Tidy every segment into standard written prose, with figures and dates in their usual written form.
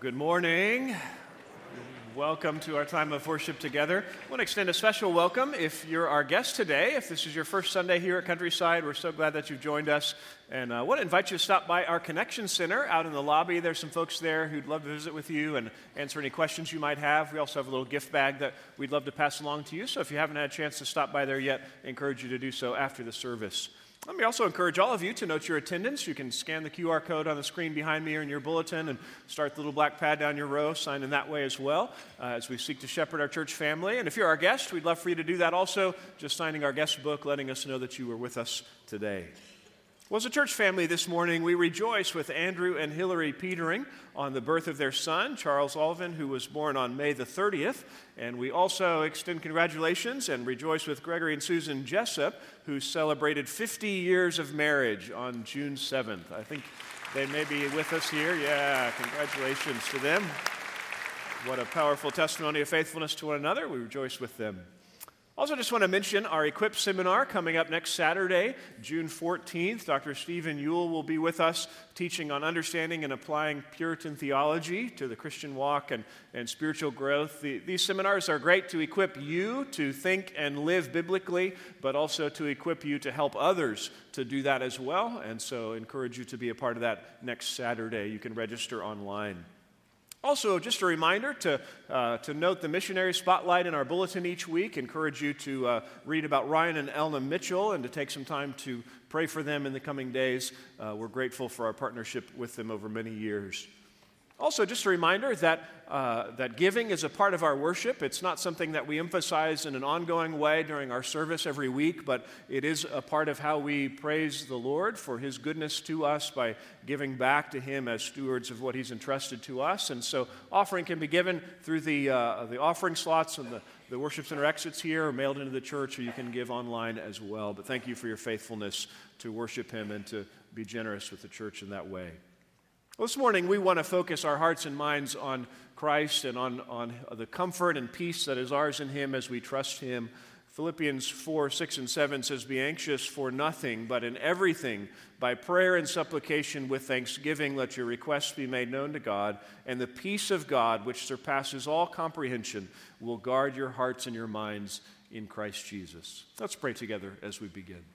Good morning. Welcome to our time of worship together. I want to extend a special welcome if you're our guest today. If this is your first Sunday here at Countryside, we're so glad that you've joined us. And I want to invite you to stop by our Connection Center out in the lobby. There's some folks there who'd love to visit with you and answer any questions you might have. We also have a little gift bag that we'd love to pass along to you. So if you haven't had a chance to stop by there yet, I encourage you to do so after the service. Let me also encourage all of you to note your attendance. You can scan the QR code on the screen behind me or in your bulletin and start the little black pad down your row, sign in that way as well as we seek to shepherd our church family. And if you're our guest, we'd love for you to do that also, just signing our guest book, letting us know that you were with us today. Well, as a church family this morning, we rejoice with Andrew and Hillary Petering on the birth of their son, Charles Alvin, who was born on May the 30th. And we also extend congratulations and rejoice with Gregory and Susan Jessup, who celebrated 50 years of marriage on June 7th. I think they may be with us here. Yeah, congratulations to them. What a powerful testimony of faithfulness to one another. We rejoice with them. Also, just want to mention our Equip seminar coming up next Saturday, June 14th. Dr. Stephen Ewell will be with us teaching on understanding and applying Puritan theology to the Christian walk and spiritual growth. These seminars are great to equip you to think and live biblically, but also to equip you to help others to do that as well. And so I encourage you to be a part of that next Saturday. You can register online. Also, just a reminder to note the missionary spotlight in our bulletin each week. Encourage you to read about Ryan and Elna Mitchell and to take some time to pray for them in the coming days. We're grateful for our partnership with them over many years. Also, just a reminder that giving is a part of our worship. It's not something that we emphasize in an ongoing way during our service every week, but it is a part of how we praise the Lord for His goodness to us by giving back to Him as stewards of what He's entrusted to us. And so offering can be given through the offering slots and the worship center exits here, or mailed into the church, or you can give online as well. But thank you for your faithfulness to worship Him and to be generous with the church in that way. Well, this morning, we want to focus our hearts and minds on Christ and on the comfort and peace that is ours in Him as we trust Him. Philippians 4, 6, and 7 says, "Be anxious for nothing, but in everything, by prayer and supplication with thanksgiving, let your requests be made known to God, and the peace of God, which surpasses all comprehension, will guard your hearts and your minds in Christ Jesus." Let's pray together as we begin.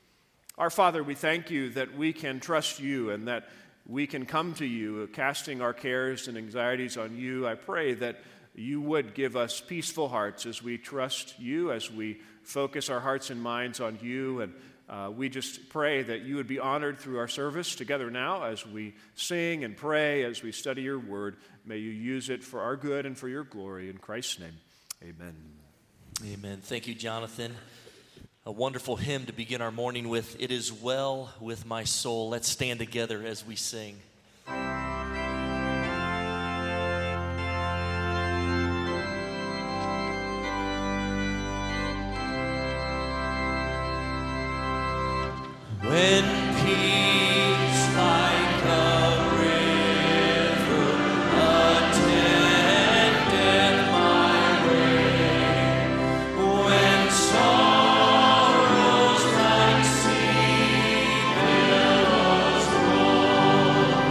Our Father, we thank You that we can trust You and that we can come to You, casting our cares and anxieties on You. I pray that You would give us peaceful hearts as we trust You, as we focus our hearts and minds on You. And we just pray that You would be honored through our service together now as we sing and pray, as we study Your word. May You use it for our good and for Your glory. In Christ's name, amen. Amen. Thank you, Jonathan. A wonderful hymn to begin our morning with. It is well with my soul. Let's stand together as we sing. When peace like a river attendeth my way, when sorrows like sea billows roll,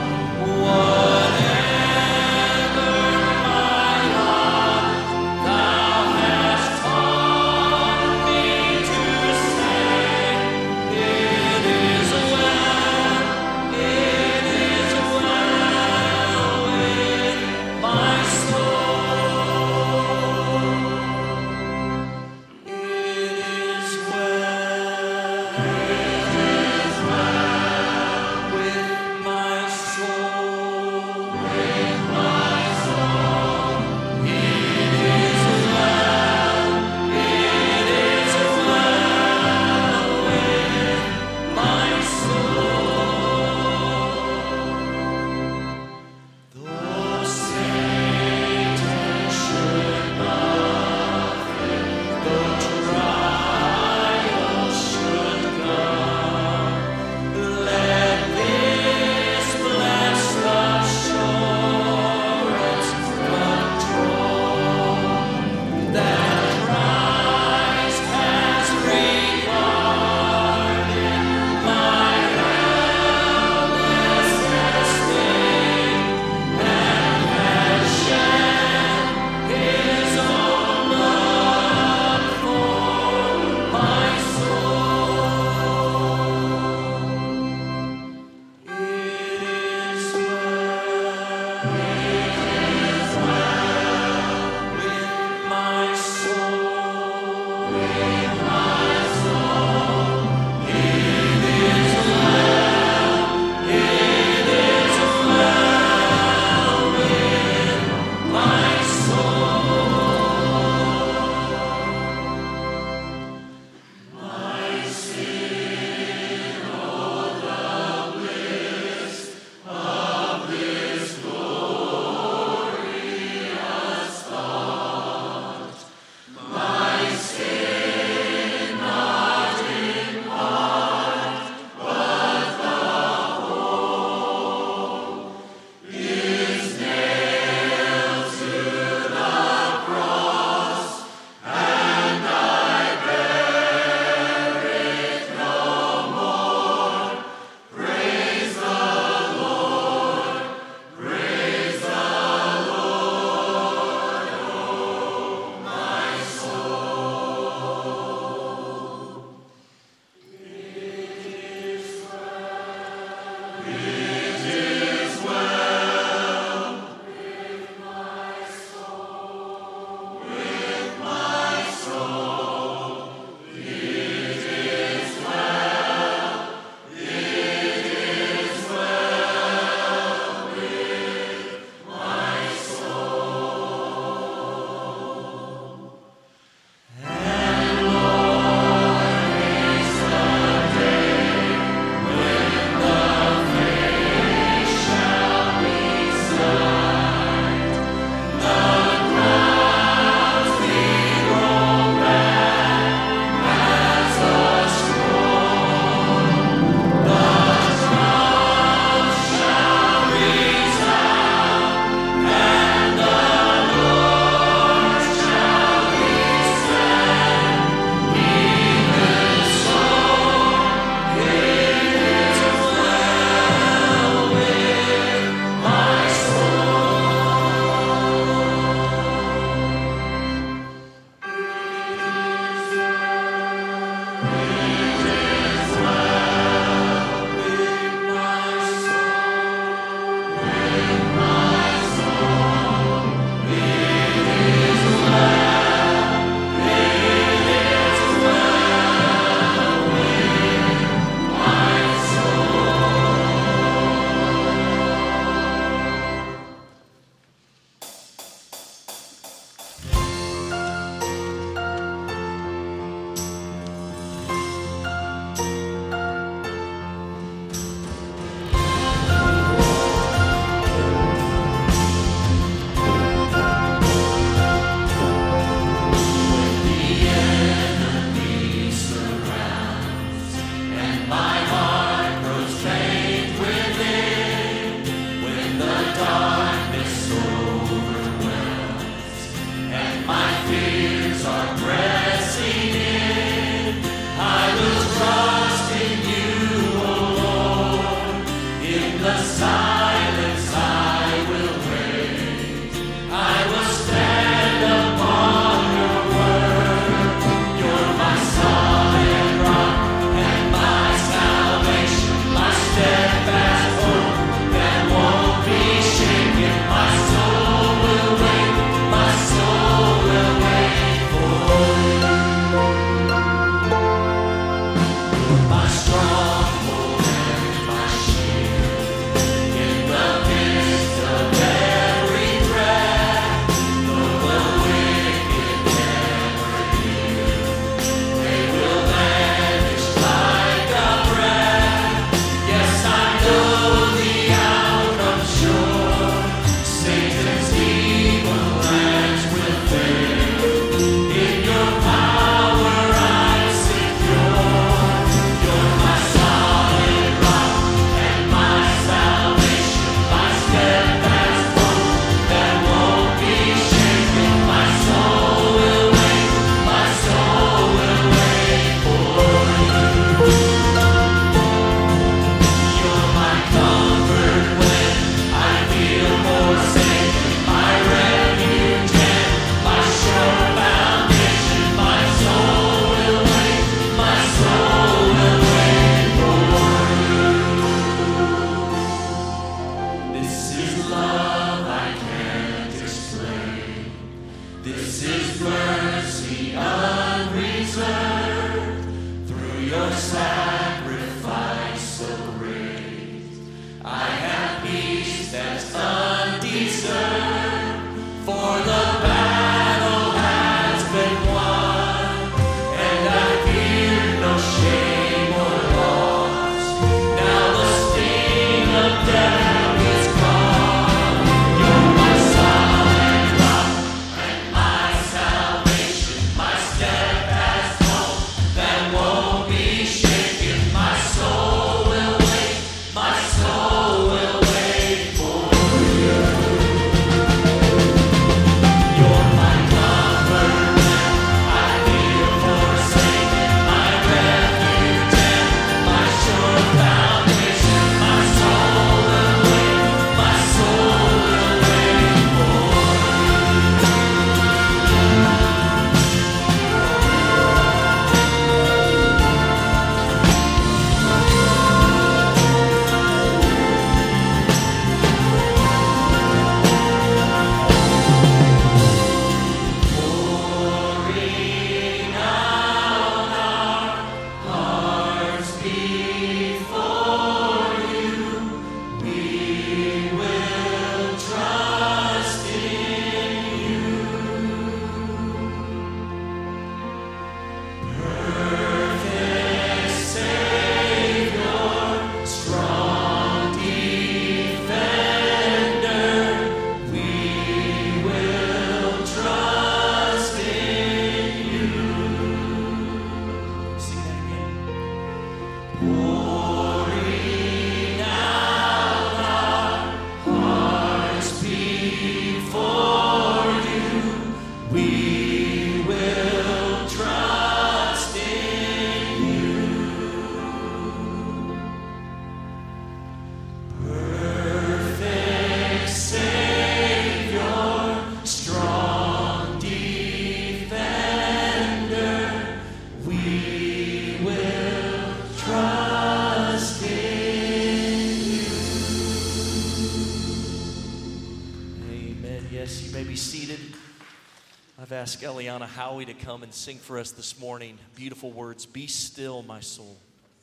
Yes, you may be seated. I've asked Eliana Howie to come and sing for us this morning. Beautiful words, "Be still, my soul."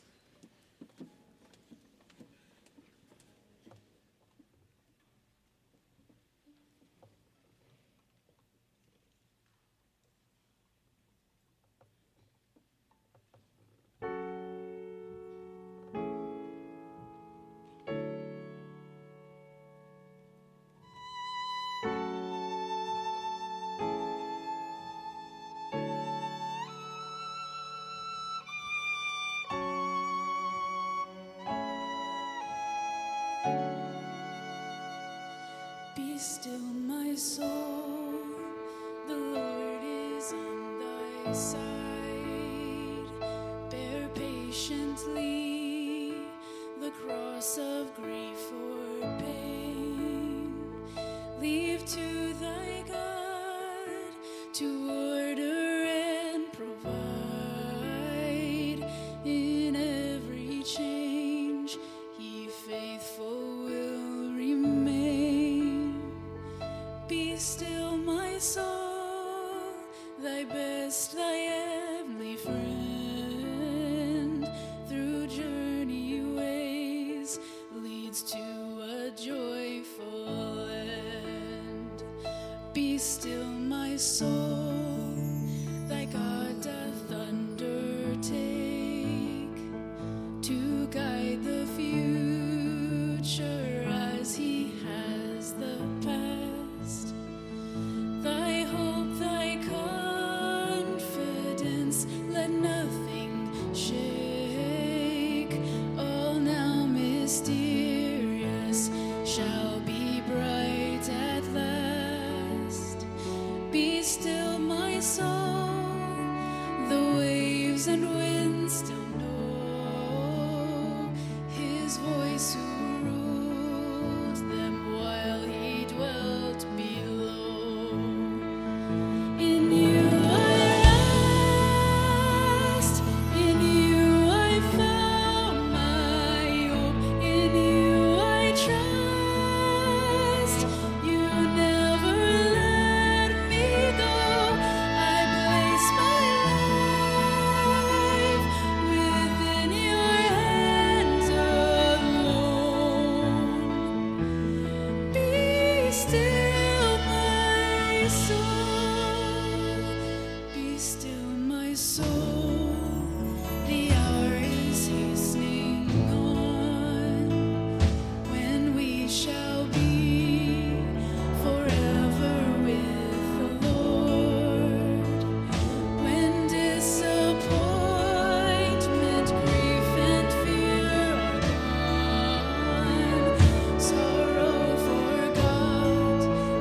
Be still, my soul, the Lord is on thy side. Bear patiently the cross of grief or pain. Leave to thy God to order and provide. In every change, he faithful will remain. Be still, my soul, thy best, thy heavenly friend, through journey ways leads to a joyful end. Be still, my soul, thy God doth undertake to guide the future as he has the past. Thy hope, thy confidence, let nothing shake. All now mysterious shall be bright at last. Be still, my soul, the waves and winds still know his voice who ruled them while he dwelt below. In you I rest, in you I found my hope, in you I trust. You never let me go. I place my life within your hands alone. Be still, my soul. Be still, my soul. The hour is hastening on, when we shall be forever with the Lord. When disappointment, grief, and fear are gone, sorrow forgot,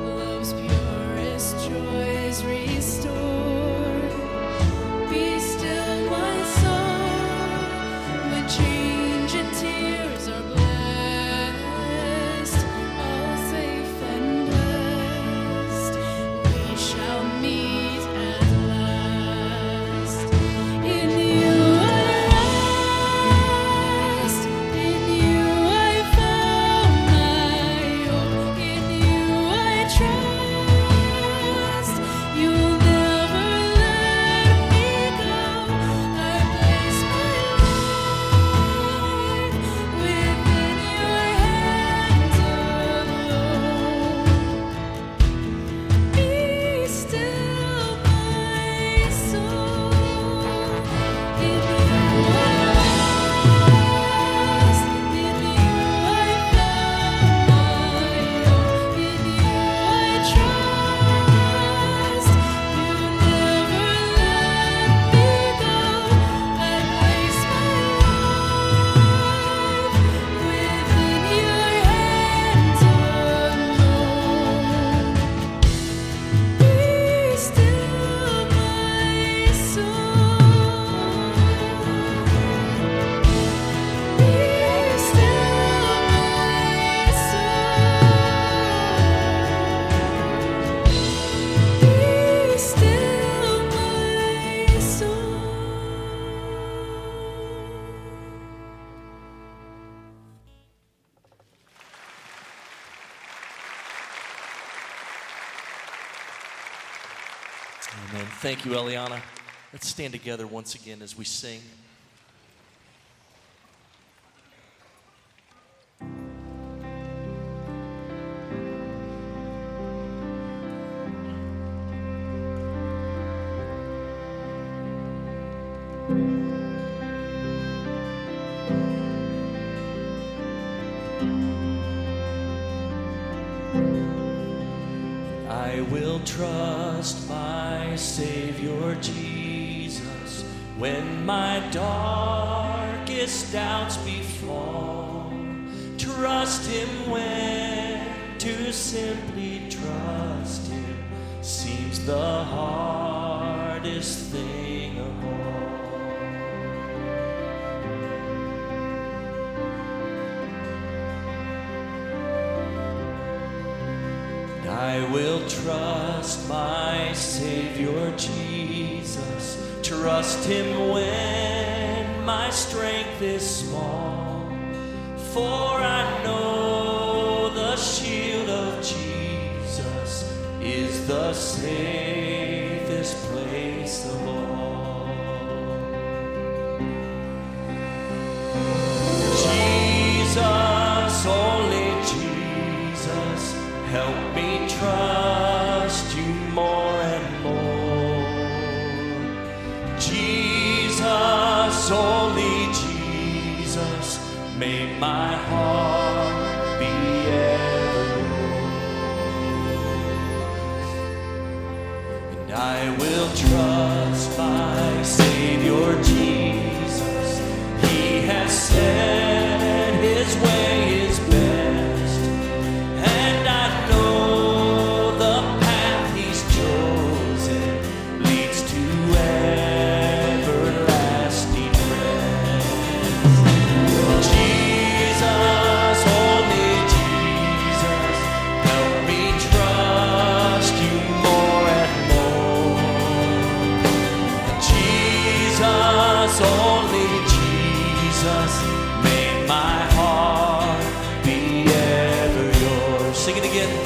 Amen. Thank you, Eliana. Let's stand together once again as we sing. I will trust my Savior Jesus when my darkest doubts befall. Trust Him when to simply trust Him seems the hardest thing of all. I will trust my Savior Jesus, trust Him when my strength is small, for I know the shield of Jesus is the safest place of all. Jesus, only Jesus, help me trust you more and more. Jesus, only Jesus, may my heart be ever yours. And I will trust my Savior Jesus. He has said His way is best, and I know the path He's chosen leads to everlasting rest. Jesus, only Jesus, help me trust you more and more. Jesus, only Jesus, may my heart be ever yours. Sing it again.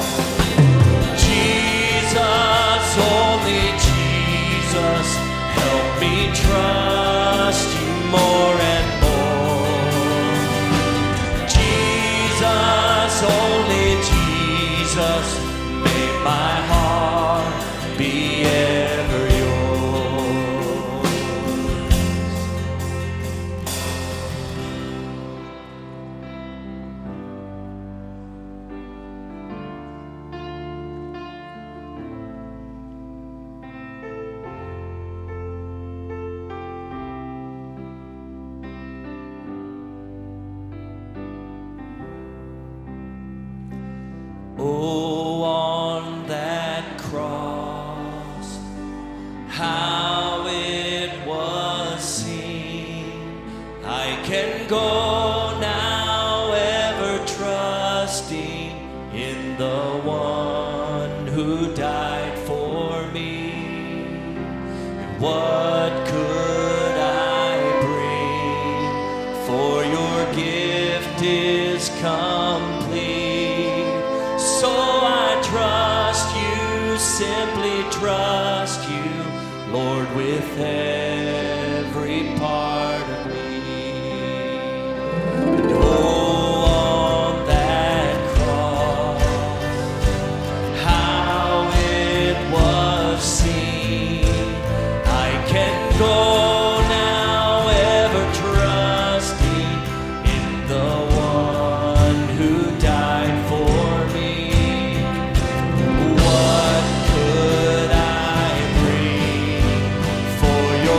Jesus, only Jesus, help me trust you more and more. Jesus, only Jesus, may my heart be ever yours. Oh, on that cross, how it was seen. I can go now ever trusting in the one who died for me. And what could I bring? For your gift is complete. So I trust you, simply trust you, Lord, with every part of me. And oh, on that cross, how it was seen. I can go now ever trusting in the one who died for me. What could I bring? For your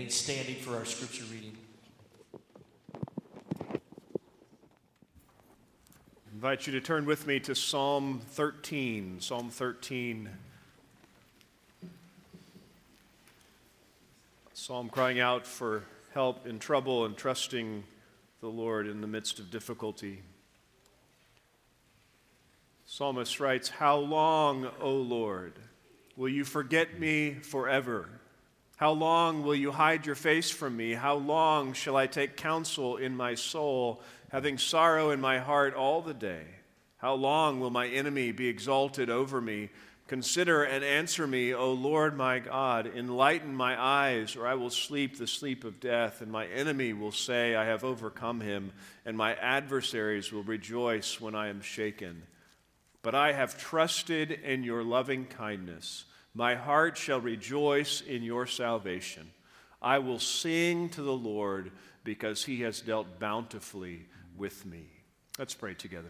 remain standing for our scripture reading. I invite you to turn with me to Psalm 13. Psalm 13. Psalm crying out for help in trouble and trusting the Lord in the midst of difficulty. Psalmist writes, "How long, O Lord, will you forget me forever? How long will you hide your face from me? How long shall I take counsel in my soul, having sorrow in my heart all the day? How long will my enemy be exalted over me? Consider and answer me, O Lord my God. Enlighten my eyes, or I will sleep the sleep of death, and my enemy will say, I have overcome him, and my adversaries will rejoice when I am shaken. But I have trusted in your loving kindness. My heart shall rejoice in your salvation. I will sing to the Lord because he has dealt bountifully with me." Let's pray together.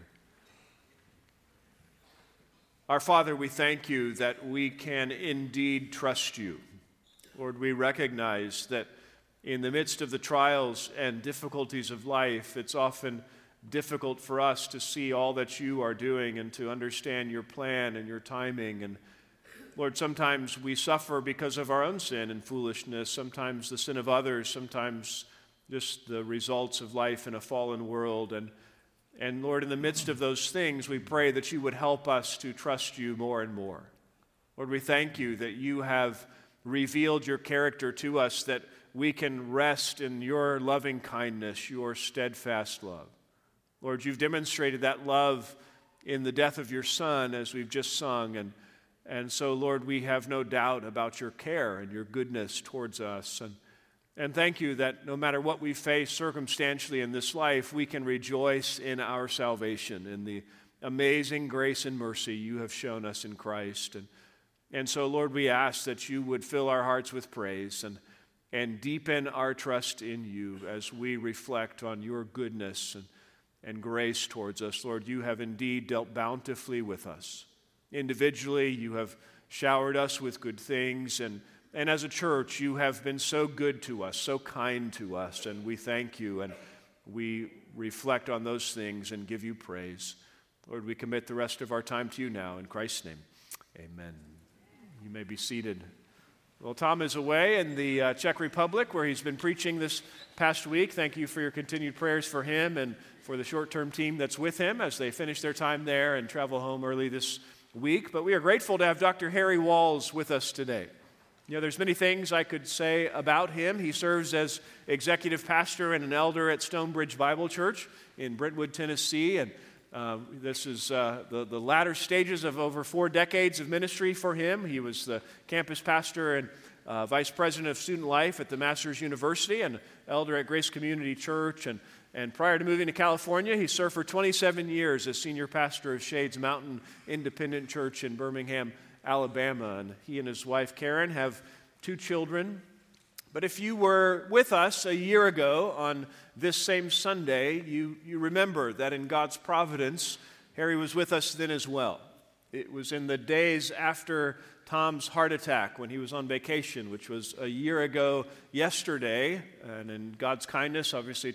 Our Father, we thank you that we can indeed trust you. Lord, we recognize that in the midst of the trials and difficulties of life, it's often difficult for us to see all that you are doing and to understand your plan and your timing. And Lord, sometimes we suffer because of our own sin and foolishness, sometimes the sin of others, sometimes just the results of life in a fallen world. And Lord, in the midst of those things, we pray that you would help us to trust you more and more. Lord, we thank you that you have revealed your character to us, that we can rest in your loving kindness, your steadfast love. Lord, you've demonstrated that love in the death of your Son, as we've just sung. And so, Lord, we have no doubt about your care and your goodness towards us. And thank you that no matter what we face circumstantially in this life, we can rejoice in our salvation, in the amazing grace and mercy you have shown us in Christ. And so, Lord, we ask that you would fill our hearts with praise and deepen our trust in you as we reflect on your goodness and grace towards us. Lord, you have indeed dealt bountifully with us. Individually, you have showered us with good things, and as a church, you have been so good to us, so kind to us, and we thank you, and we reflect on those things and give you praise. Lord, we commit the rest of our time to you now, in Christ's name, amen. You may be seated. Well, Tom is away in the Czech Republic, where he's been preaching this past week. Thank you for your continued prayers for him and for the short-term team that's with him as they finish their time there and travel home early this week. But we are grateful to have Dr. Harry Walls with us today. You know, there's many things I could say about him. He serves as executive pastor and an elder at Stonebridge Bible Church in Brentwood, Tennessee, and this is the latter stages of over 4 decades of ministry for him. He was the campus pastor and vice president of student life at the Masters University and elder at Grace Community Church. And prior to moving to California, he served for 27 years as senior pastor of Shades Mountain Independent Church in Birmingham, Alabama. And he and his wife, Karen, have 2 children. But if you were with us a year ago on this same Sunday, you remember that in God's providence, Harry was with us then as well. It was in the days after Tom's heart attack when he was on vacation, which was a year ago yesterday. And in God's kindness, obviously,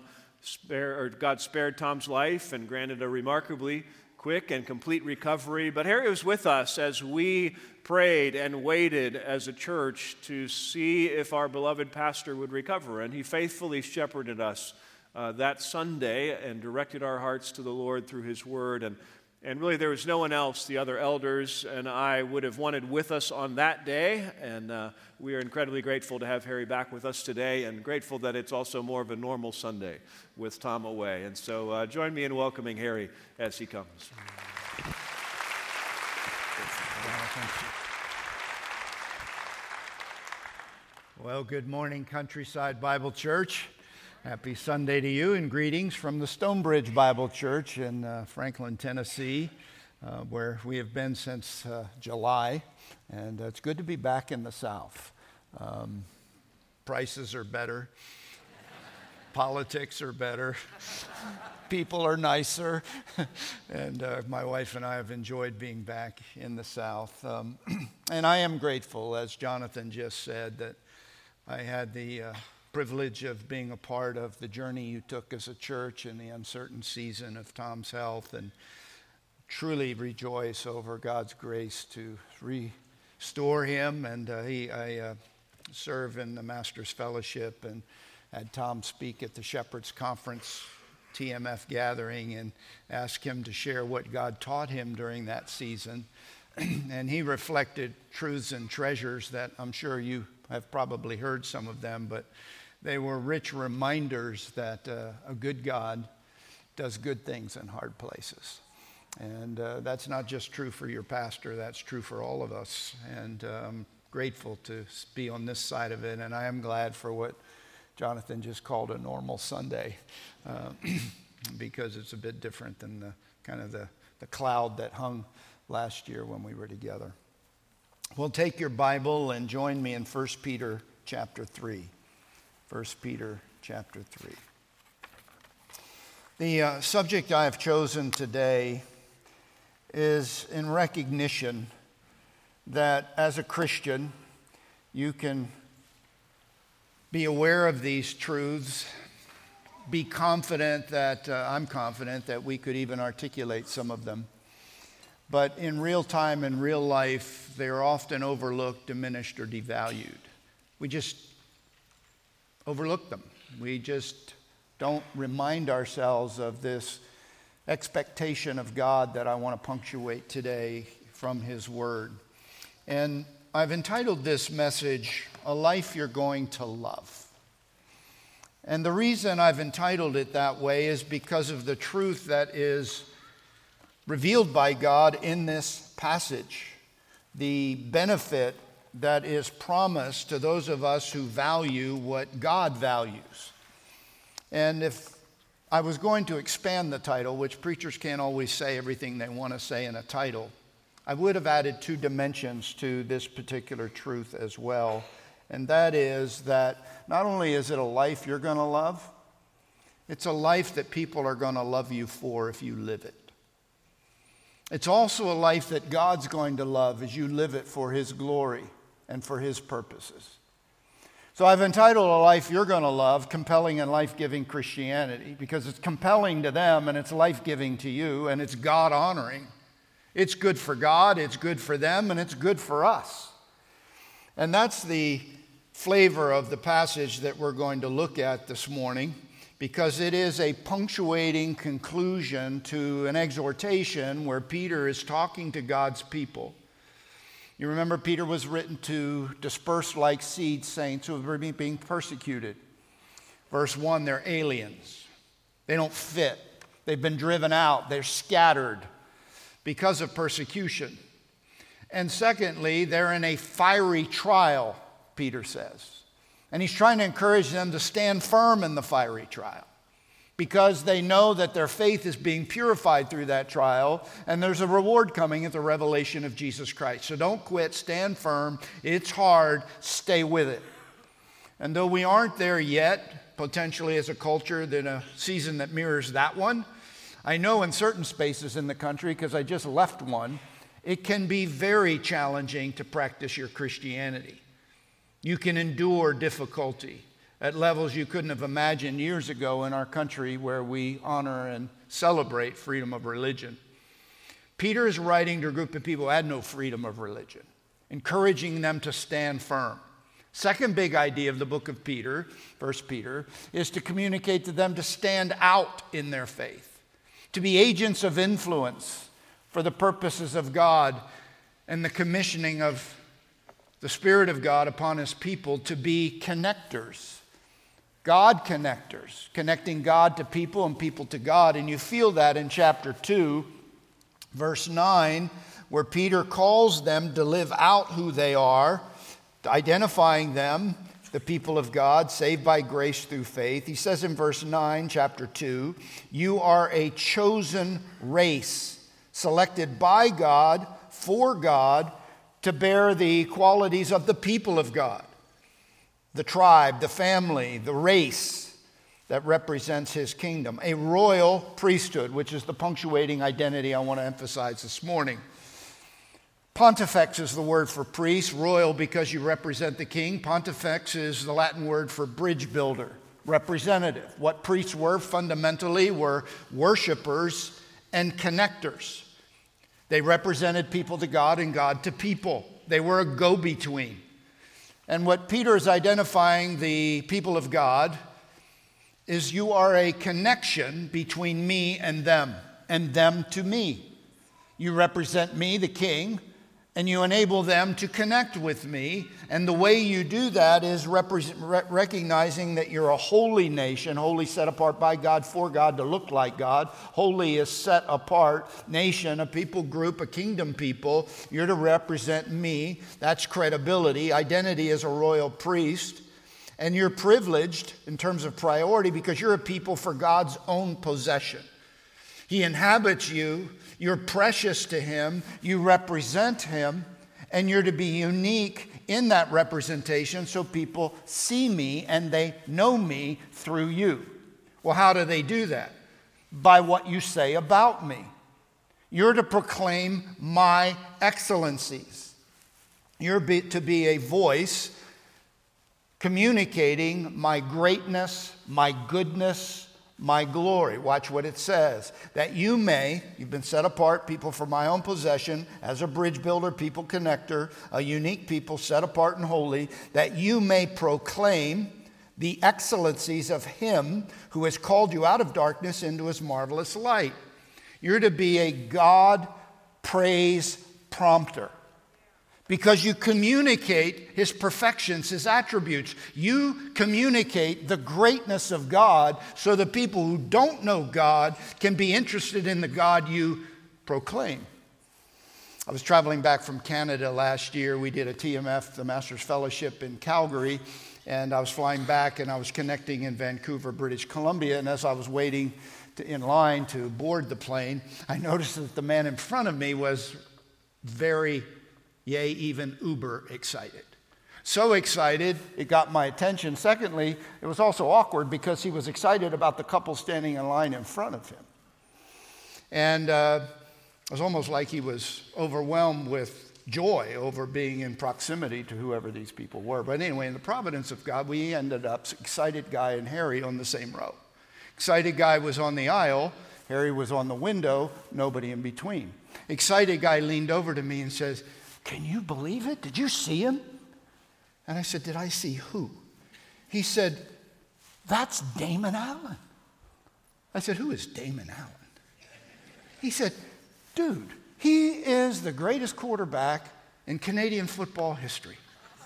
God spared Tom's life and granted a remarkably quick and complete recovery. But Harry was with us as we prayed and waited as a church to see if our beloved pastor would recover. And he faithfully shepherded us that Sunday and directed our hearts to the Lord through his word. And really there was no one else the other elders and I would have wanted with us on that day. And we are incredibly grateful to have Harry back with us today, and grateful that it's also more of a normal Sunday with Tom away. And so join me in welcoming Harry as he comes. Well, good morning, Countryside Bible Church. Happy Sunday to you, and greetings from the Stonebridge Bible Church in Franklin, Tennessee, where we have been since July, and it's good to be back in the South. Prices are better, politics are better, people are nicer, and my wife and I have enjoyed being back in the South. And I am grateful, as Jonathan just said, that I had the privilege of being a part of the journey you took as a church in the uncertain season of Tom's health, and truly rejoice over God's grace to restore him. And I serve in the Master's Fellowship and had Tom speak at the Shepherd's Conference TMF gathering and ask him to share what God taught him during that season. And he reflected truths and treasures that I'm sure you have probably heard some of them, but they were rich reminders that a good God does good things in hard places. And that's not just true for your pastor, that's true for all of us. And I'm grateful to be on this side of it, and I am glad for what Jonathan just called a normal Sunday, because it's a bit different than the cloud that hung last year when we were together. Well, take your Bible and join me in 1 Peter chapter 3. 1 Peter chapter 3. The subject I have chosen today is in recognition that as a Christian, you can be aware of these truths, be confident that, I'm confident that we could even articulate some of them. But in real time, in real life, they are often overlooked, diminished, or devalued. We just overlook them. We just don't remind ourselves of this expectation of God that I want to punctuate today from His Word. And I've entitled this message, A Life You're Going to Love. And the reason I've entitled it that way is because of the truth that is revealed by God in this passage, the benefit that is promised to those of us who value what God values. And if I was going to expand the title, which preachers can't always say everything they want to say in a title, I would have added two dimensions to this particular truth as well. And that is that not only is it a life you're going to love, it's a life that people are going to love you for if you live it. It's also a life that God's going to love as you live it for His glory and for His purposes. So I've entitled A Life You're Going to Love, Compelling and Life-Giving Christianity, because it's compelling to them and it's life-giving to you and it's God-honoring. It's good for God, it's good for them, and it's good for us. And that's the flavor of the passage that we're going to look at this morning, because it is a punctuating conclusion to an exhortation where Peter is talking to God's people. You remember Peter was written to dispersed like seed saints who were being persecuted. Verse 1, they're aliens. They don't fit. They've been driven out. They're scattered because of persecution. And secondly, they're in a fiery trial, Peter says. And he's trying to encourage them to stand firm in the fiery trial because they know that their faith is being purified through that trial, and there's a reward coming at the revelation of Jesus Christ. So don't quit, stand firm. It's hard, stay with it. And though we aren't there yet, potentially as a culture, in a season that mirrors that one, I know in certain spaces in the country, because I just left one, it can be very challenging to practice your Christianity. You can endure difficulty at levels you couldn't have imagined years ago in our country where we honor and celebrate freedom of religion. Peter is writing to a group of people who had no freedom of religion, encouraging them to stand firm. Second big idea of the book of Peter, 1 Peter, is to communicate to them to stand out in their faith, to be agents of influence for the purposes of God and the commissioning of the Spirit of God upon His people to be connectors, God connectors, connecting God to people and people to God. And you feel that in chapter 2, verse 9, where Peter calls them to live out who they are, identifying them, the people of God, saved by grace through faith. He says in verse 9, chapter 2, you are a chosen race, selected by God, for God, to bear the qualities of the people of God, the tribe, the family, the race that represents His kingdom, a royal priesthood, which is the punctuating identity I want to emphasize this morning. Pontifex is the word for priest, royal because you represent the king. Pontifex is the Latin word for bridge builder, representative. What priests were fundamentally were worshipers and connectors. They represented people to God and God to people. They were a go-between. And what Peter is identifying the people of God is you are a connection between me and them to me. You represent me, the king, and you enable them to connect with me. And the way you do that is recognizing that you're a holy nation, holy set apart by God, for God, to look like God. Holy is set apart nation, a people group, a kingdom people. You're to represent me. That's credibility. Identity as a royal priest. And you're privileged in terms of priority because you're a people for God's own possession. He inhabits you. You're precious to him. You represent him. And you're to be unique in that representation so people see me and they know me through you. Well, how do they do that? By what you say about me. You're to proclaim my excellencies. You're to be a voice communicating my greatness, my goodness, my glory. Watch what it says. That you may, you've been set apart, people for my own possession, as a bridge builder, people connector, a unique people set apart and holy, that you may proclaim the excellencies of him who has called you out of darkness into his marvelous light. You're to be a God praise prompter. Because you communicate his perfections, his attributes. You communicate the greatness of God so the people who don't know God can be interested in the God you proclaim. I was traveling back from Canada last year. We did a TMF, the Master's Fellowship in Calgary, and I was flying back and I was connecting in Vancouver, British Columbia, and as I was waiting in line to board the plane, I noticed that the man in front of me was very even uber excited. So excited, it got my attention. Secondly, it was also awkward because he was excited about the couple standing in line in front of him. And it was almost like he was overwhelmed with joy over being in proximity to whoever these people were. But anyway, in the providence of God, we ended up, excited guy and Harry, on the same row. Excited guy was on the aisle, Harry was on the window, nobody in between. Excited guy leaned over to me and says, "Can you believe it? Did you see him?" And I said, "Did I see who?" He said, "That's Damon Allen." I said, "Who is Damon Allen?" He said, "Dude, he is the greatest quarterback in Canadian football history.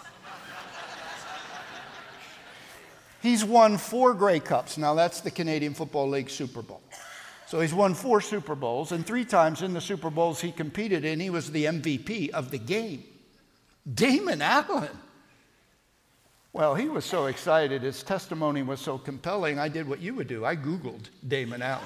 He's won 4 Grey Cups." Now, that's the Canadian Football League Super Bowl. So he's won 4 Super Bowls, and 3 times in the Super Bowls he competed in, he was the MVP of the game. Damon Allen. Well, he was so excited. His testimony was so compelling. I did what you would do. I Googled Damon Allen.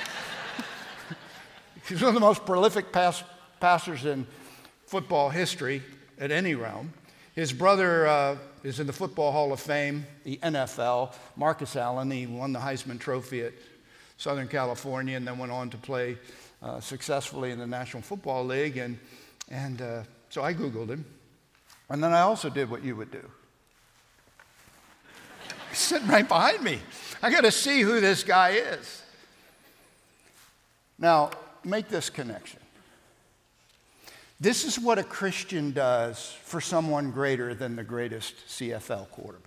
He's one of the most prolific passers in football history at any realm. His brother is in the Football Hall of Fame, the NFL. Marcus Allen, he won the Heisman Trophy at Southern California and then went on to play successfully in the National Football League. And so I Googled him. And then I also did what you would do. He's sitting right behind me. I got to see who this guy is. Now, make this connection. This is what a Christian does for someone greater than the greatest CFL quarterback.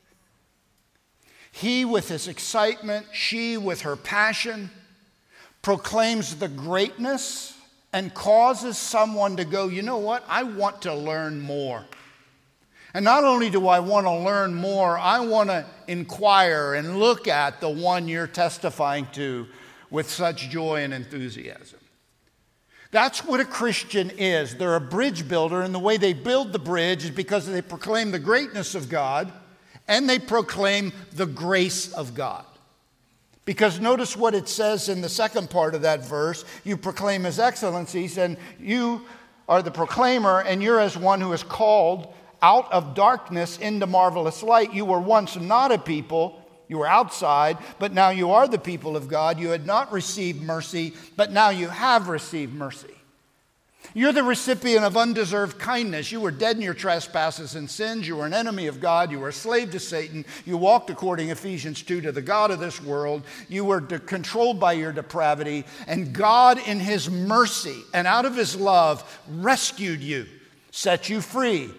He with his excitement, she with her passion, proclaims the greatness and causes someone to go, "You know what? I want to learn more. And not only do I want to learn more, I want to inquire and look at the one you're testifying to with such joy and enthusiasm." That's what a Christian is. They're a bridge builder, and the way they build the bridge is because they proclaim the greatness of God and they proclaim the grace of God. Because notice what it says in the second part of that verse. You proclaim his excellencies, and you are the proclaimer, and you're as one who is called out of darkness into marvelous light. You were once not a people. You were outside, but now you are the people of God. You had not received mercy, but now you have received mercy. You're the recipient of undeserved kindness. You were dead in your trespasses and sins. You were an enemy of God. You were a slave to Satan. You walked according, Ephesians 2, to the God of this world. You were controlled by your depravity. And God, in his mercy and out of his love, rescued you, set you free,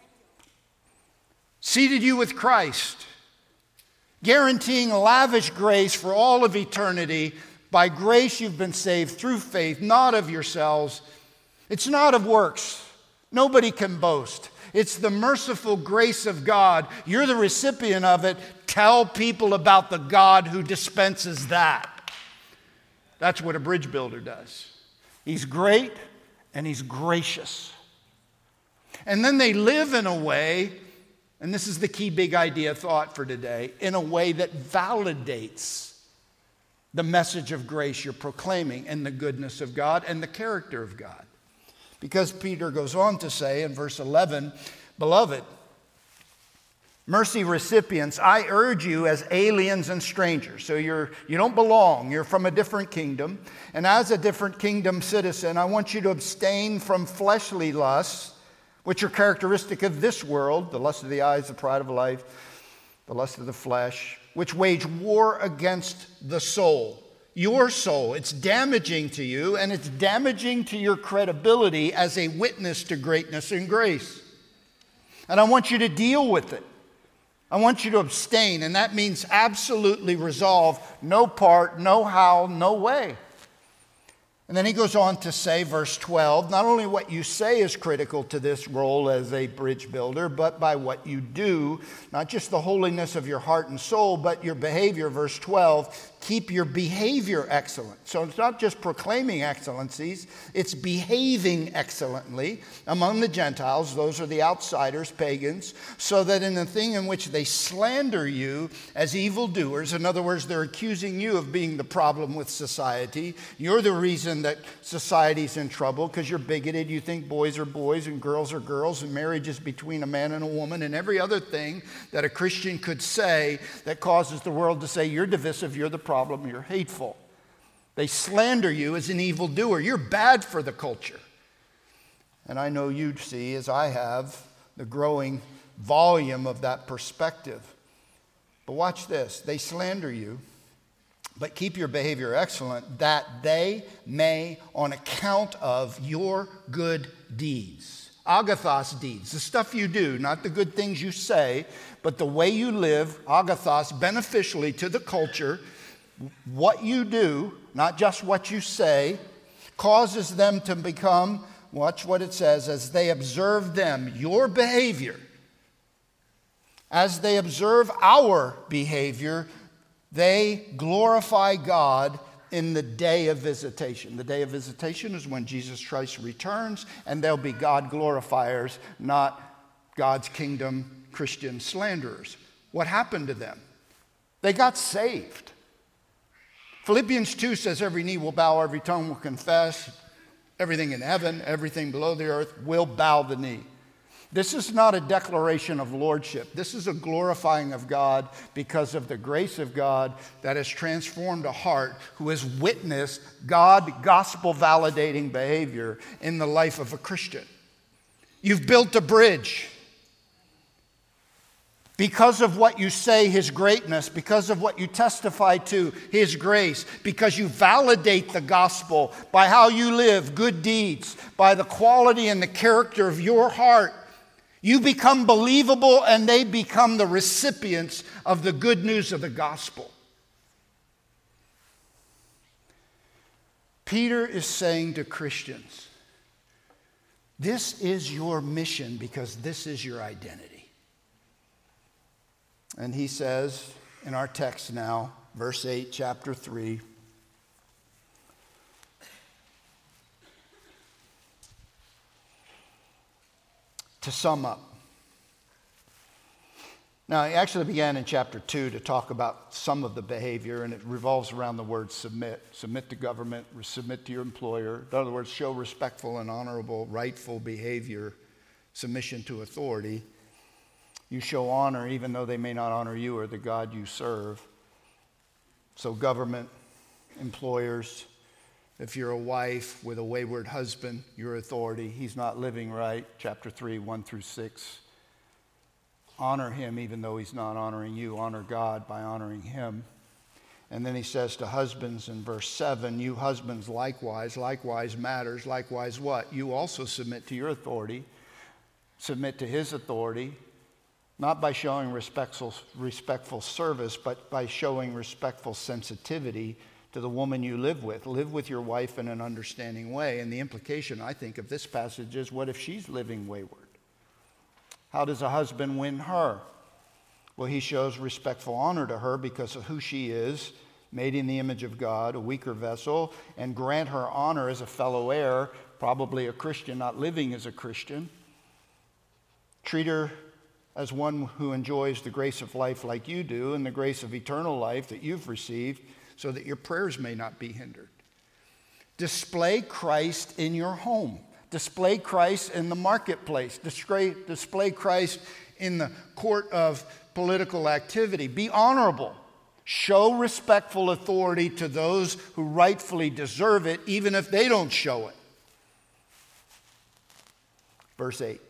seated you with Christ, guaranteeing lavish grace for all of eternity. By grace you've been saved through faith, not of yourselves. It's not of works. Nobody can boast. It's the merciful grace of God. You're the recipient of it. Tell people about the God who dispenses that. That's what a bridge builder does. He's great and he's gracious. And then they live in a way, and this is the key big idea thought for today, in a way that validates the message of grace you're proclaiming and the goodness of God and the character of God. Because Peter goes on to say in verse 11, beloved, mercy recipients, I urge you as aliens and strangers. So you don't belong. You're from a different kingdom. And as a different kingdom citizen, I want you to abstain from fleshly lusts, which are characteristic of this world, the lust of the eyes, the pride of life, the lust of the flesh, which wage war against the soul. Your soul. It's damaging to you, and it's damaging to your credibility as a witness to greatness and grace. And I want you to deal with it. I want you to abstain, and that means absolutely resolve, no part, no how, no way. And then he goes on to say, verse 12, not only what you say is critical to this role as a bridge builder, but by what you do, not just the holiness of your heart and soul, but your behavior, verse 12, keep your behavior excellent. So it's not just proclaiming excellencies, it's behaving excellently among the Gentiles, those are the outsiders, pagans, so that in the thing in which they slander you as evildoers, in other words, they're accusing you of being the problem with society, you're the reason that society's in trouble because you're bigoted, you think boys are boys and girls are girls and marriage is between a man and a woman and every other thing that a Christian could say that causes the world to say you're divisive, you're the problem, you're hateful. They slander you as an evildoer. You're bad for the culture. And I know you see, as I have, the growing volume of that perspective. But watch this. They slander you, but keep your behavior excellent, that they may, on account of your good deeds, agathos deeds, the stuff you do, not the good things you say, but the way you live, agathos, beneficially to the culture, what you do, not just what you say, causes them to become, watch what it says, as they observe them, your behavior, as they observe our behavior, they glorify God in the day of visitation. The day of visitation is when Jesus Christ returns, and they'll be God glorifiers, not God's kingdom Christian slanderers. What happened to them? They got saved. Philippians 2 says every knee will bow, every tongue will confess, everything in heaven, everything below the earth will bow the knee. This is not a declaration of lordship. This is a glorifying of God because of the grace of God that has transformed a heart who has witnessed God gospel validating behavior in the life of a Christian. You've built a bridge. Because of what you say, his greatness, because of what you testify to, his grace, because you validate the gospel by how you live, good deeds, by the quality and the character of your heart, you become believable and they become the recipients of the good news of the gospel. Peter is saying to Christians, this is your mission because this is your identity. And he says in our text now, verse 8, chapter 3, to sum up. Now, he actually began in chapter 2 to talk about some of the behavior, and it revolves around the word submit. Submit to government, submit to your employer. In other words, show respectful and honorable, rightful behavior, submission to authority. You show honor even though they may not honor you or the God you serve. So government, employers, If you're a wife with a wayward husband, your authority, he's not living right, chapter 3, 1 through 6. Honor him even though he's not honoring you. Honor God by honoring him. And then he says to husbands in verse 7, you husbands likewise matters, likewise what? You also submit to your authority, submit to his authority, not by showing respectful service, but by showing respectful sensitivity to the woman you live with. Live with your wife in an understanding way. And the implication, I think, of this passage is, what if she's living wayward? How does a husband win her? Well, he shows respectful honor to her because of who she is, made in the image of God, a weaker vessel, and grant her honor as a fellow heir, probably a Christian, not living as a Christian. Treat her as one who enjoys the grace of life like you do, and the grace of eternal life that you've received, so that your prayers may not be hindered. Display Christ in your home. Display Christ in the marketplace. Display Christ in the court of political activity. Be honorable. Show respectful authority to those who rightfully deserve it, even if they don't show it. Verse 8.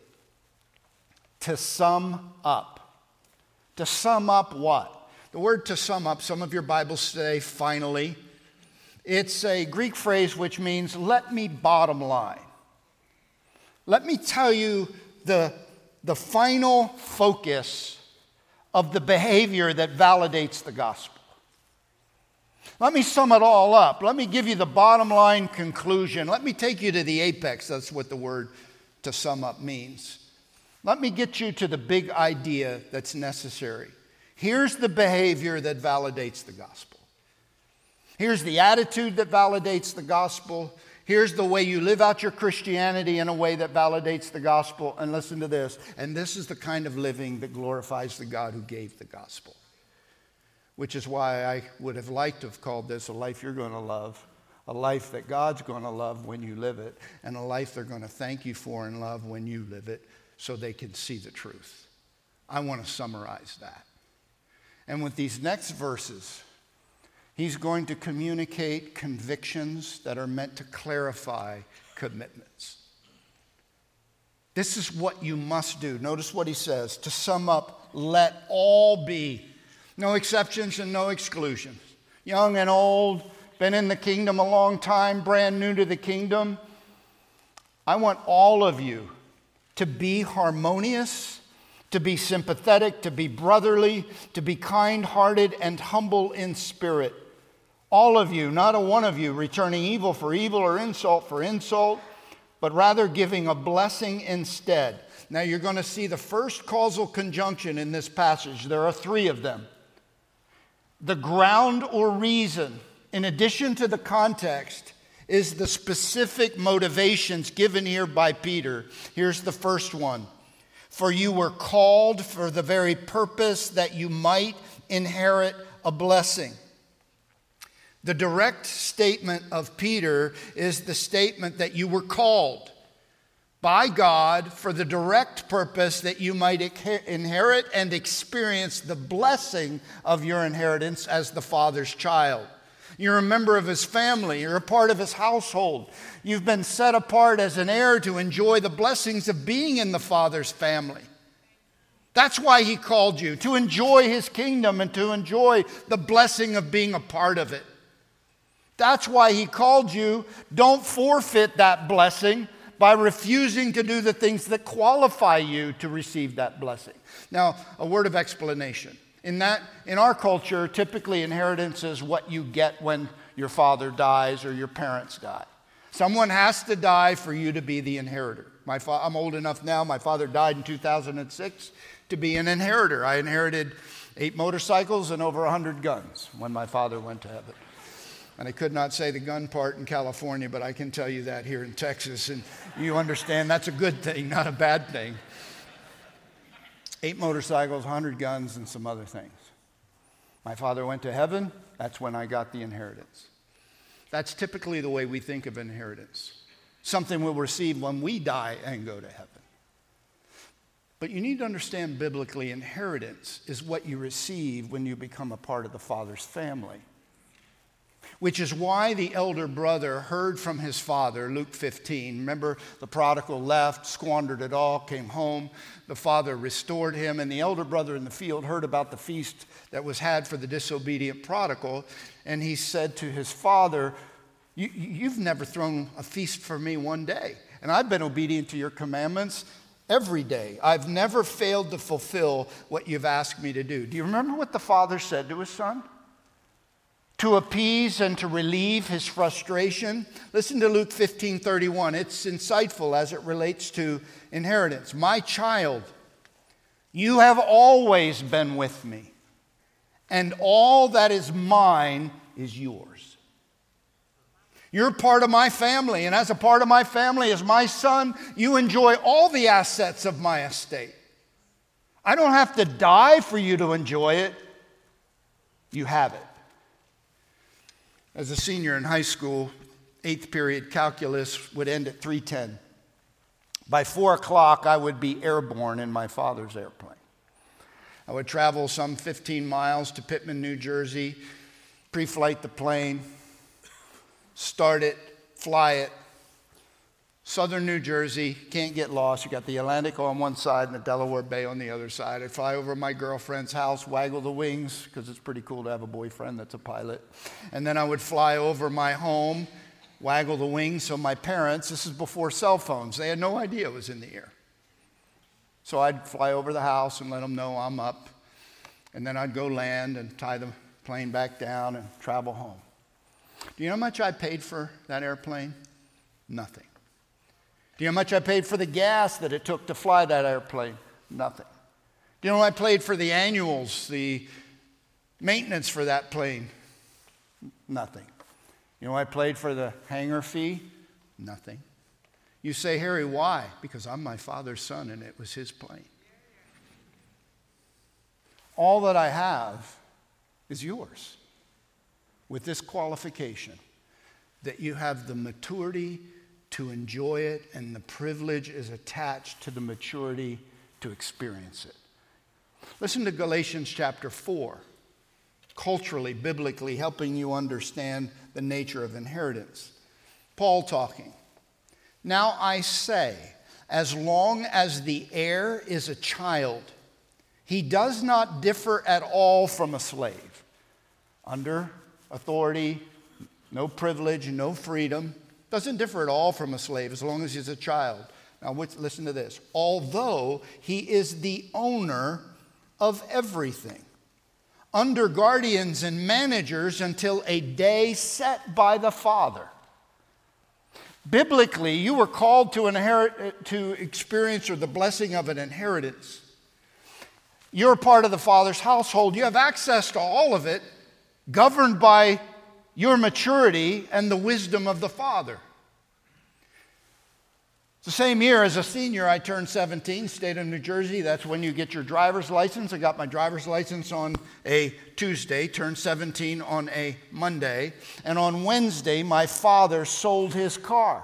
To sum up. To sum up what? The word to sum up, some of your Bibles say finally. It's a Greek phrase which means let me bottom line. Let me tell you the final focus of the behavior that validates the gospel. Let me sum it all up. Let me give you the bottom line conclusion. Let me take you to the apex. That's what the word to sum up means. Let me get you to the big idea that's necessary. Here's the behavior that validates the gospel. Here's the attitude that validates the gospel. Here's the way you live out your Christianity in a way that validates the gospel. And listen to this. And this is the kind of living that glorifies the God who gave the gospel. Which is why I would have liked to have called this a life you're going to love. A life that God's going to love when you live it. And a life they're going to thank you for and love when you live it, so they can see the truth. I want to summarize that. And with these next verses, he's going to communicate convictions that are meant to clarify commitments. This is what you must do. Notice what he says. To sum up, let all be. No exceptions and no exclusions. Young and old, been in the kingdom a long time, brand new to the kingdom. I want all of you to be harmonious, to be sympathetic, to be brotherly, to be kind-hearted and humble in spirit. All of you, not a one of you, returning evil for evil or insult for insult, but rather giving a blessing instead. Now you're going to see the first causal conjunction in this passage. There are three of them. The ground or reason, in addition to the context, is the specific motivations given here by Peter. Here's the first one. For you were called for the very purpose that you might inherit a blessing. The direct statement of Peter is the statement that you were called by God for the direct purpose that you might inherit and experience the blessing of your inheritance as the Father's child. You're a member of his family. You're a part of his household. You've been set apart as an heir to enjoy the blessings of being in the Father's family. That's why he called you, to enjoy his kingdom and to enjoy the blessing of being a part of it. That's why he called you. Don't forfeit that blessing by refusing to do the things that qualify you to receive that blessing. Now, a word of explanation. In our culture, typically inheritance is what you get when your father dies or your parents die. Someone has to die for you to be the inheritor. I'm old enough now. My father died in 2006 to be an inheritor. I inherited 8 motorcycles and over 100 guns when my father went to heaven. And I could not say the gun part in California, but I can tell you that here in Texas. And you understand that's a good thing, not a bad thing. 8 motorcycles, 100 guns, and some other things. My father went to heaven. That's when I got the inheritance. That's typically the way we think of inheritance. Something we'll receive when we die and go to heaven. But you need to understand biblically, inheritance is what you receive when you become a part of the Father's family. which is why the elder brother heard from his father, Luke 15. Remember, the prodigal left, squandered it all, came home. The father restored him, and the elder brother in the field heard about the feast that was had for the disobedient prodigal, and he said to his father, you've never thrown a feast for me one day, and I've been obedient to your commandments every day. I've never failed to fulfill what you've asked me to do. Do you remember what the father said to his son? To appease and to relieve his frustration. Listen to Luke 15:31. It's insightful as it relates to inheritance. My child, you have always been with me, and all that is mine is yours. You're part of my family, and as a part of my family, as my son, you enjoy all the assets of my estate. I don't have to die for you to enjoy it. You have it. As a senior in high school, 8th period calculus would end at 3:10. By 4 o'clock, I would be airborne in my father's airplane. I would travel some 15 miles to Pittman, New Jersey, pre-flight the plane, start it, fly it. Southern New Jersey, can't get lost. You got the Atlantic on one side and the Delaware Bay on the other side. I'd fly over my girlfriend's house, waggle the wings, because it's pretty cool to have a boyfriend that's a pilot. And then I would fly over my home, waggle the wings. So my parents, this is before cell phones, they had no idea it was in the air. So I'd fly over the house and let them know I'm up. And then I'd go land and tie the plane back down and travel home. Do you know how much I paid for that airplane? Nothing. Do you know how much I paid for the gas that it took to fly that airplane? Nothing. Do you know what I paid for the annuals, the maintenance for that plane? Nothing. You know what I paid for the hangar fee? Nothing. You say, Harry, why? Because I'm my father's son and it was his plane. All that I have is yours, with this qualification, that you have the maturity to enjoy it, and the privilege is attached to the maturity to experience it. Listen to Galatians chapter 4, culturally, biblically, helping you understand the nature of inheritance. Paul talking. Now I say, as long as the heir is a child, he does not differ at all from a slave. Under authority, no privilege, no freedom. Doesn't differ at all from a slave as long as he's a child. Now listen to this. Although he is the owner of everything, under guardians and managers until a day set by the Father. Biblically, you were called to experience the blessing of an inheritance. You're part of the Father's household. You have access to all of it, governed by your maturity and the wisdom of the Father. The same year as a senior, I turned 17, state of New Jersey. That's when you get your driver's license. I got my driver's license on a Tuesday, turned 17 on a Monday. And on Wednesday, my father sold his car.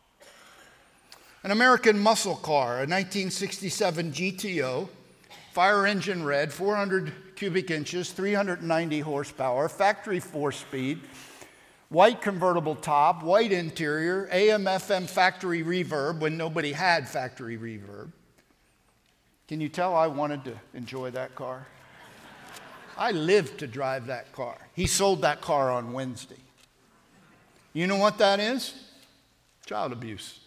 An American muscle car, a 1967 GTO, fire engine red, 400 cubic inches, 390 horsepower, factory 4-speed, white convertible top, white interior, AM/FM factory reverb when nobody had factory reverb. Can you tell I wanted to enjoy that car? I lived to drive that car. He sold that car on Wednesday. You know what that is? Child abuse.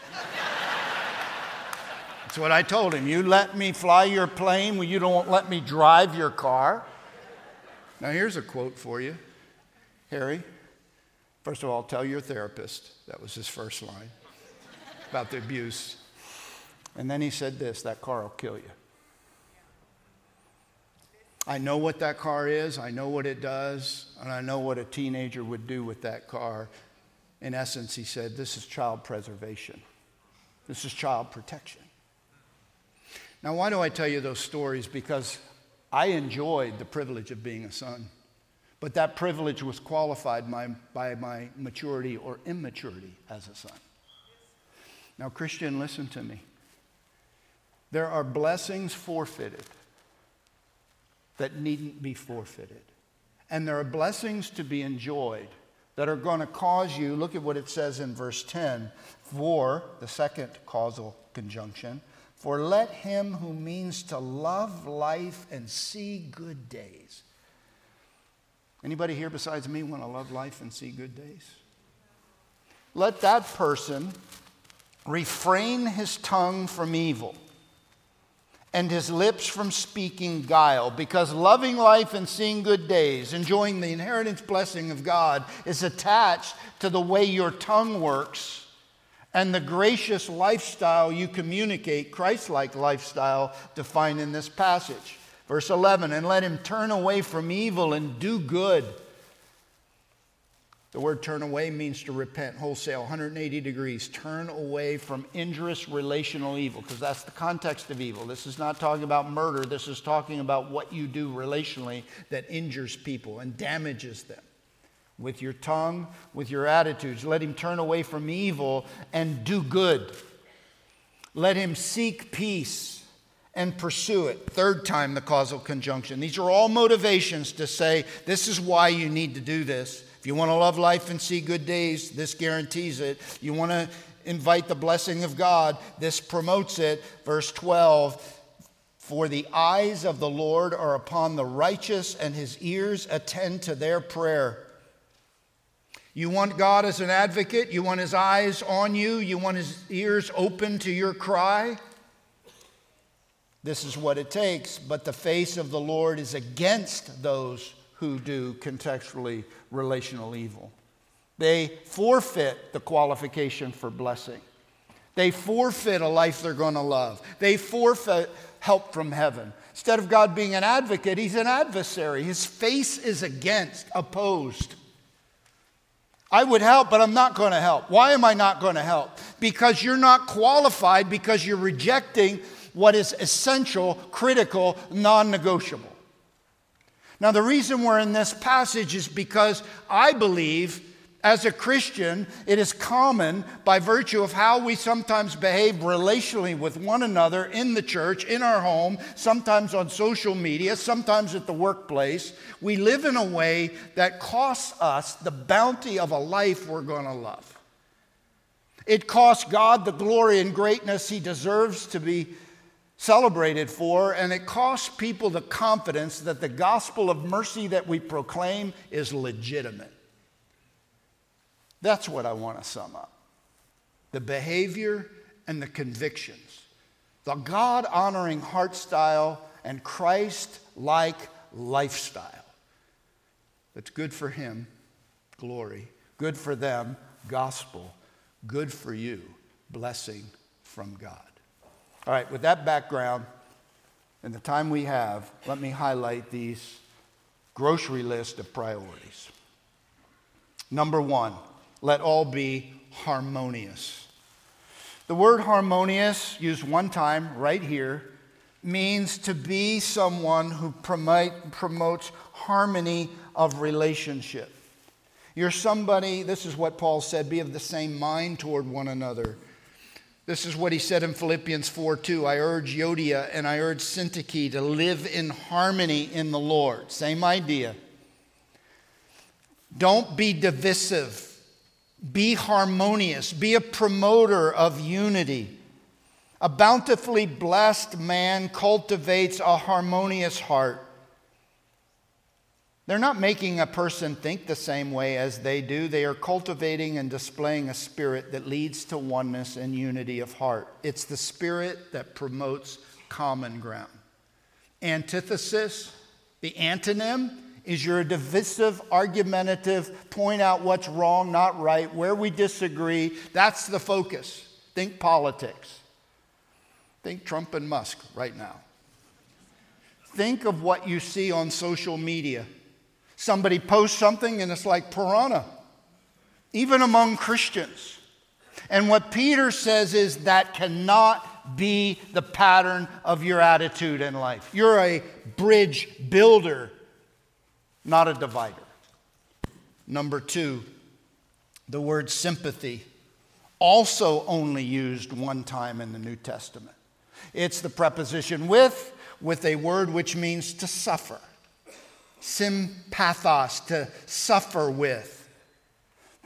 That's what I told him. You let me fly your plane when you don't let me drive your car. Now here's a quote for you. Harry, first of all, tell your therapist. That was his first line about the abuse. And then he said this, that car will kill you. I know what that car is. I know what it does. And I know what a teenager would do with that car. In essence, he said, this is child preservation. This is child protection. Now, why do I tell you those stories? Because I enjoyed the privilege of being a son. But that privilege was qualified by my maturity or immaturity as a son. Now, Christian, listen to me. There are blessings forfeited that needn't be forfeited. And there are blessings to be enjoyed that are going to cause you, look at what it says in verse 10, for, the second causal conjunction, for let him who means to love life and see good days. Anybody here besides me want to love life and see good days? Let that person refrain his tongue from evil and his lips from speaking guile, because loving life and seeing good days, enjoying the inheritance blessing of God, is attached to the way your tongue works and the gracious lifestyle you communicate, Christ-like lifestyle defined in this passage. Verse 11, and let him turn away from evil and do good. The word turn away means to repent wholesale, 180 degrees. Turn away from injurious relational evil, because that's the context of evil. This is not talking about murder. This is talking about what you do relationally that injures people and damages them. With your tongue, with your attitudes. Let him turn away from evil and do good. Let him seek peace and pursue it. Third time, the causal conjunction. These are all motivations to say, this is why you need to do this. If you want to love life and see good days, this guarantees it. You want to invite the blessing of God, this promotes it. Verse 12, for the eyes of the Lord are upon the righteous, and his ears attend to their prayer. You want God as an advocate? You want his eyes on you? You want his ears open to your cry? This is what it takes. But the face of the Lord is against those who do contextually relational evil. They forfeit the qualification for blessing. They forfeit a life they're going to love. They forfeit help from heaven. Instead of God being an advocate, he's an adversary. His face is against, opposed. I would help, but I'm not going to help. Why am I not going to help? Because you're not qualified, because you're rejecting what is essential, critical, non-negotiable. Now, the reason we're in this passage is because I believe, as a Christian, it is common by virtue of how we sometimes behave relationally with one another in the church, in our home, sometimes on social media, sometimes at the workplace. We live in a way that costs us the bounty of a life we're going to love. It costs God the glory and greatness he deserves to be celebrated for, and it costs people the confidence that the gospel of mercy that we proclaim is legitimate. That's what I want to sum up. The behavior and the convictions. The God-honoring heart style and Christ-like lifestyle. That's good for him, glory. Good for them, gospel. Good for you, blessing from God. All right, with that background and the time we have, let me highlight these grocery list of priorities. Number one, let all be harmonious. The word harmonious, used one time right here, means to be someone who promotes harmony of relationship. You're somebody, this is what Paul said, be of the same mind toward one another. This is what he said in Philippians 4:2. I urge Euodia and I urge Syntyche to live in harmony in the Lord. Same idea. Don't be divisive. Be harmonious. Be a promoter of unity. A bountifully blessed man cultivates a harmonious heart. They're not making a person think the same way as they do. They are cultivating and displaying a spirit that leads to oneness and unity of heart. It's the spirit that promotes common ground. Antithesis, the antonym, is you're a divisive, argumentative, point out what's wrong, not right, where we disagree. That's the focus. Think politics. Think Trump and Musk right now. Think of what you see on social media. Somebody posts something and it's like piranha, even among Christians. And what Peter says is that cannot be the pattern of your attitude in life. You're a bridge builder, not a divider. Number two, the word sympathy, also only used one time in the New Testament. It's the preposition with a word which means to suffer. Sympathos, to suffer with.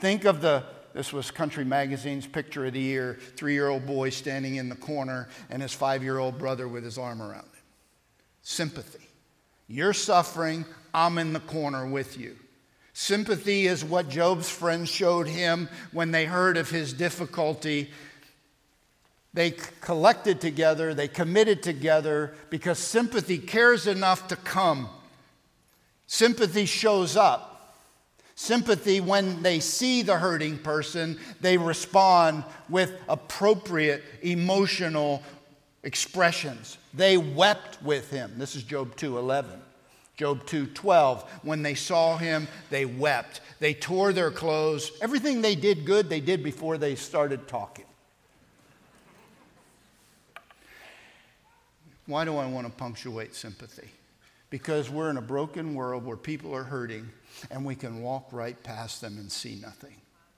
Think of this was Country Magazine's picture of the year, 3-year-old boy standing in the corner and his 5-year-old brother with his arm around him. Sympathy. You're suffering, I'm in the corner with you. Sympathy is what Job's friends showed him when they heard of his difficulty. They collected together, they committed together because sympathy cares enough to come. Sympathy shows up. Sympathy, when they see the hurting person, they respond with appropriate emotional expressions. They wept with him. This is Job 2:11. Job 2:12. When they saw him, they wept. They tore their clothes. Everything they did good, they did before they started talking. Why do I want to punctuate sympathy? Because we're in a broken world where people are hurting and we can walk right past them and see nothing.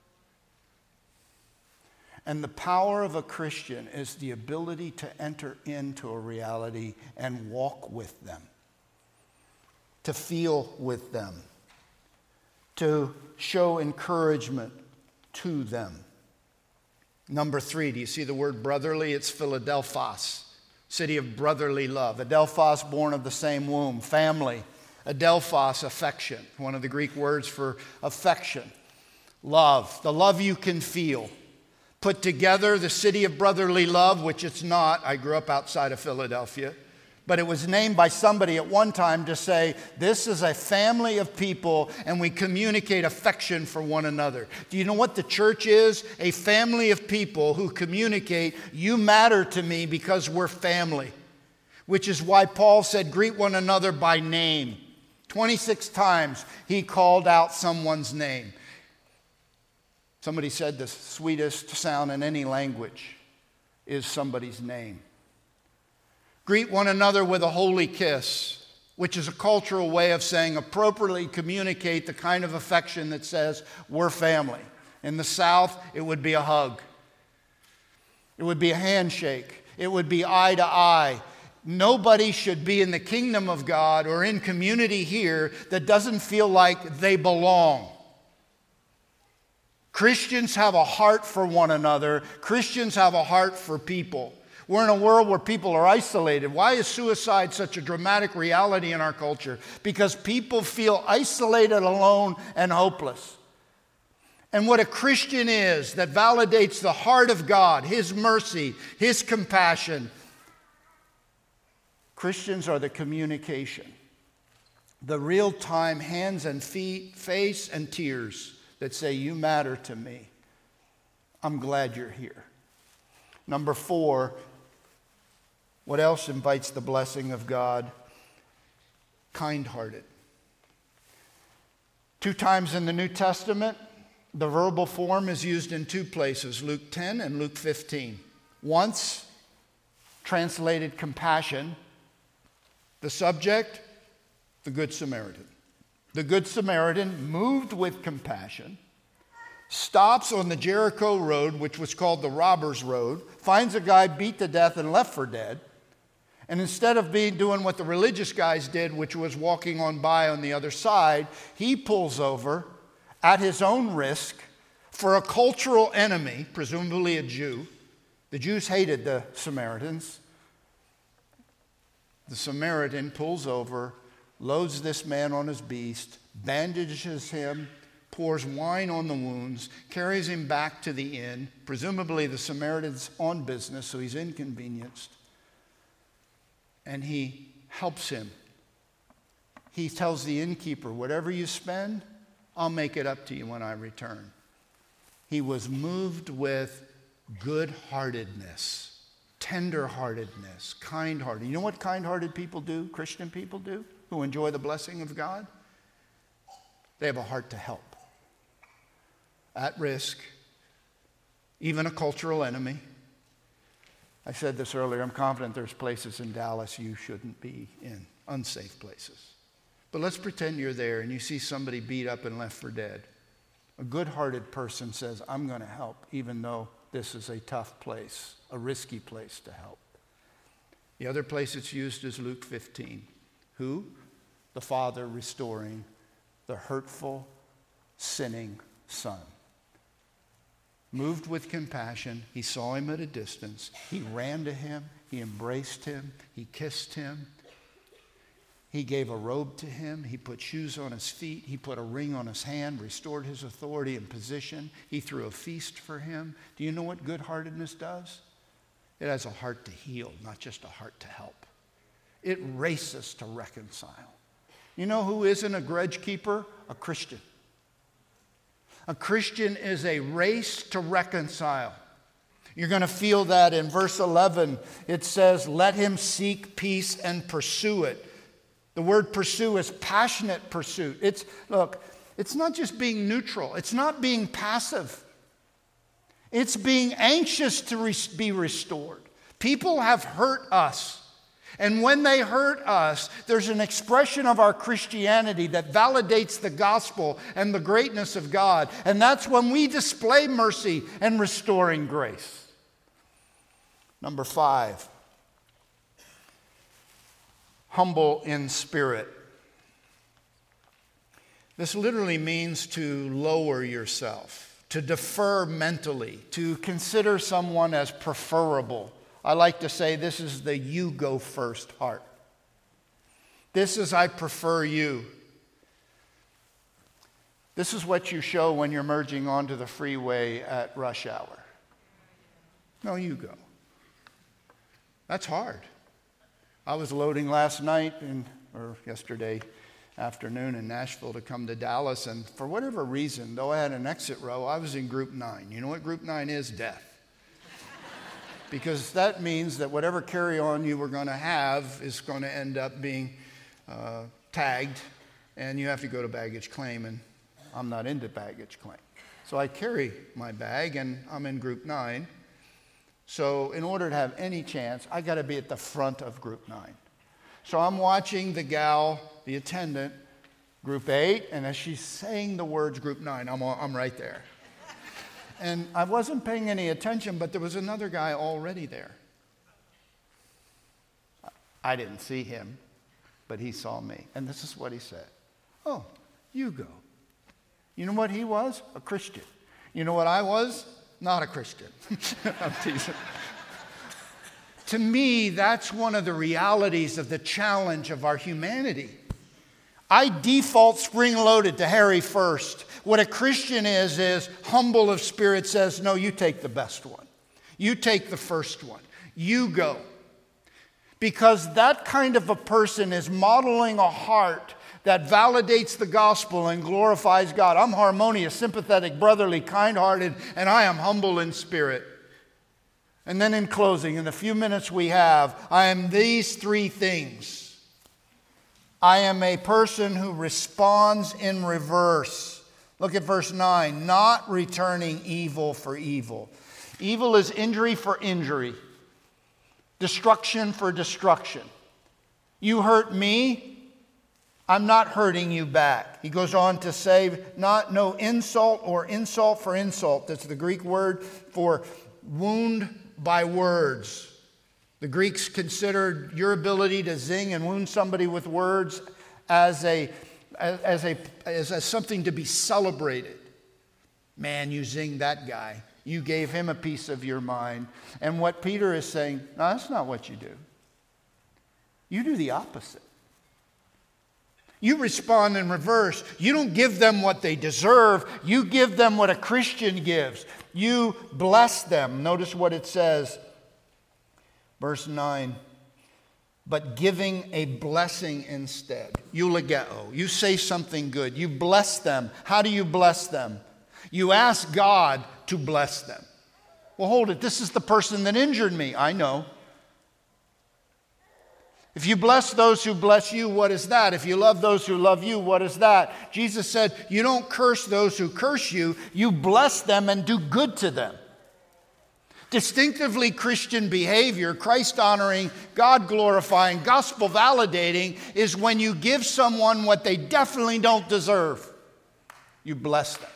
And the power of a Christian is the ability to enter into a reality and walk with them, to feel with them, to show encouragement to them. Number 3, do you see the word brotherly? It's Philadelphos. City of brotherly love. Adelphos, born of the same womb. Family. Adelphos, affection. One of the Greek words for affection. Love. The love you can feel. Put together the city of brotherly love, which it's not. I grew up outside of Philadelphia. But it was named by somebody at one time to say, this is a family of people and we communicate affection for one another. Do you know what the church is? A family of people who communicate, you matter to me because we're family. Which is why Paul said, greet one another by name. 26 times he called out someone's name. Somebody said the sweetest sound in any language is somebody's name. Greet one another with a holy kiss, which is a cultural way of saying appropriately communicate the kind of affection that says we're family. In the South, it would be a hug. It would be a handshake. It would be eye to eye. Nobody should be in the kingdom of God or in community here that doesn't feel like they belong. Christians have a heart for one another. Christians have a heart for people. We're in a world where people are isolated. Why is suicide such a dramatic reality in our culture? Because people feel isolated, alone, and hopeless. And what a Christian is that validates the heart of God, His mercy, His compassion. Christians are the communication, the real-time hands and feet, face and tears that say, you matter to me. I'm glad you're here. Number 4, what else invites the blessing of God? Kind-hearted. 2 times in the New Testament, the verbal form is used in 2 places, Luke 10 and Luke 15. Once, translated compassion. The subject, the Good Samaritan. The Good Samaritan, moved with compassion, stops on the Jericho road, which was called the Robbers Road, finds a guy beat to death and left for dead. And instead of doing what the religious guys did, which was walking on by on the other side, he pulls over at his own risk for a cultural enemy, presumably a Jew. The Jews hated the Samaritans. The Samaritan pulls over, loads this man on his beast, bandages him, pours wine on the wounds, carries him back to the inn. Presumably the Samaritan's on business, so he's inconvenienced. And he helps him. He tells the innkeeper, whatever you spend, I'll make it up to you when I return. He was moved with good-heartedness, tender-heartedness, kind-hearted. You know what kind-hearted people do, Christian people do, who enjoy the blessing of God? They have a heart to help. At risk, even a cultural enemy. I said this earlier, I'm confident there's places in Dallas you shouldn't be in, unsafe places. But let's pretend you're there and you see somebody beat up and left for dead. A good-hearted person says, I'm going to help, even though this is a tough place, a risky place to help. The other place it's used is Luke 15. Who? The father restoring the hurtful, sinning son. moved with compassion, he saw him at a distance. He ran to him. He embraced him. He kissed him. He gave a robe to him. He put shoes on his feet. He put a ring on his hand, restored his authority and position. He threw a feast for him. Do you know what good-heartedness does? It has a heart to heal, not just a heart to help. It races to reconcile. You know who isn't a grudge keeper? A Christian. A Christian is a race to reconcile. You're going to feel that in verse 11. It says, let him seek peace and pursue it. The word pursue is passionate pursuit. It's not just being neutral. It's not being passive. It's being anxious to be restored. People have hurt us. And when they hurt us, there's an expression of our Christianity that validates the gospel and the greatness of God. And that's when we display mercy and restoring grace. Number 5, humble in spirit. This literally means to lower yourself, to defer mentally, to consider someone as preferable. I like to say this is the you go first heart. This is I prefer you. This is what you show when you're merging onto the freeway at rush hour. No, you go. That's hard. I was loading last night or yesterday afternoon in Nashville to come to Dallas, and for whatever reason, though I had an exit row, I was in group 9. You know what group 9 is? Death. Because that means that whatever carry-on you were going to have is going to end up being tagged, and you have to go to baggage claim, and I'm not into baggage claim. So I carry my bag, and I'm in group 9. So in order to have any chance, I got to be at the front of group 9. So I'm watching the gal, the attendant, group 8, and as she's saying the words group 9, I'm right there. And I wasn't paying any attention, but there was another guy already there. I didn't see him, but he saw me. And this is what he said. Oh, you go. You know what he was? A Christian. You know what I was? Not a Christian. I'm teasing. To me, that's one of the realities of the challenge of our humanity. I default spring-loaded to Harry first. What a Christian is humble of spirit, says, no, you take the best one. You take the first one. You go. Because that kind of a person is modeling a heart that validates the gospel and glorifies God. I'm harmonious, sympathetic, brotherly, kind-hearted, and I am humble in spirit. And then in closing, in the few minutes we have, I am these 3 things. I am a person who responds in reverse. Look at verse 9. Not returning evil for evil. Evil is injury for injury. Destruction for destruction. You hurt me, I'm not hurting you back. He goes on to say, no insult or insult for insult. That's the Greek word for wound by words. The Greeks considered your ability to zing and wound somebody with words as something to be celebrated. Man, you zinged that guy. You gave him a piece of your mind. And what Peter is saying, no, that's not what you do. You do the opposite. You respond in reverse. You don't give them what they deserve. You give them what a Christian gives. You bless them. Notice what it says. Verse 9, but giving a blessing instead. Eulogeo. You say something good. You bless them. How do you bless them? You ask God to bless them. Well, hold it. This is the person that injured me. I know. If you bless those who bless you, what is that? If you love those who love you, what is that? Jesus said, you don't curse those who curse you. You bless them and do good to them. Distinctively Christian behavior, Christ-honoring, God-glorifying, gospel-validating, is when you give someone what they definitely don't deserve. You bless them.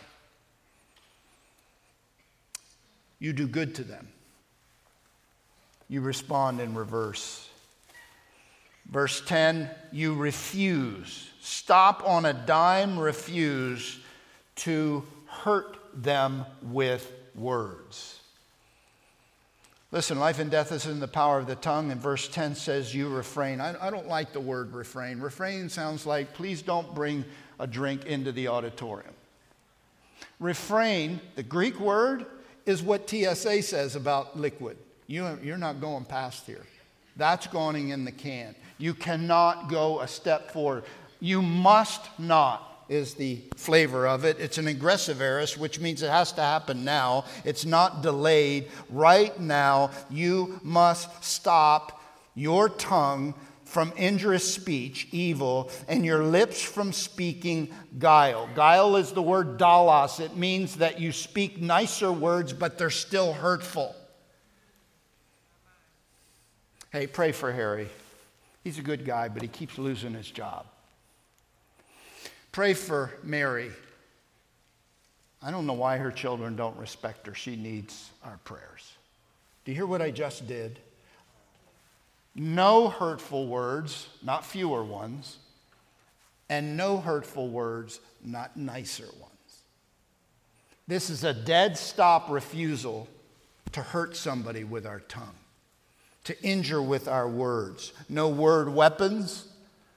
You do good to them. You respond in reverse. Verse 10, you refuse. Stop on a dime, refuse to hurt them with words. Listen, life and death is in the power of the tongue, and verse 10 says you refrain. I don't like the word refrain. Refrain sounds like, please don't bring a drink into the auditorium. Refrain, the Greek word, is what TSA says about liquid. You're not going past here. That's going in the can. You cannot go a step forward. You must not is the flavor of it. It's an aggressive aorist, which means it has to happen now. It's not delayed. Right now, you must stop your tongue from injurious speech, evil, and your lips from speaking guile. Guile is the word dalos. It means that you speak nicer words, but they're still hurtful. Hey, pray for Harry. He's a good guy, but he keeps losing his job. Pray for Mary. I don't know why her children don't respect her. She needs our prayers. Do you hear what I just did? No hurtful words, not fewer ones, and no hurtful words, not nicer ones. This is a dead stop refusal to hurt somebody with our tongue, to injure with our words. No word weapons.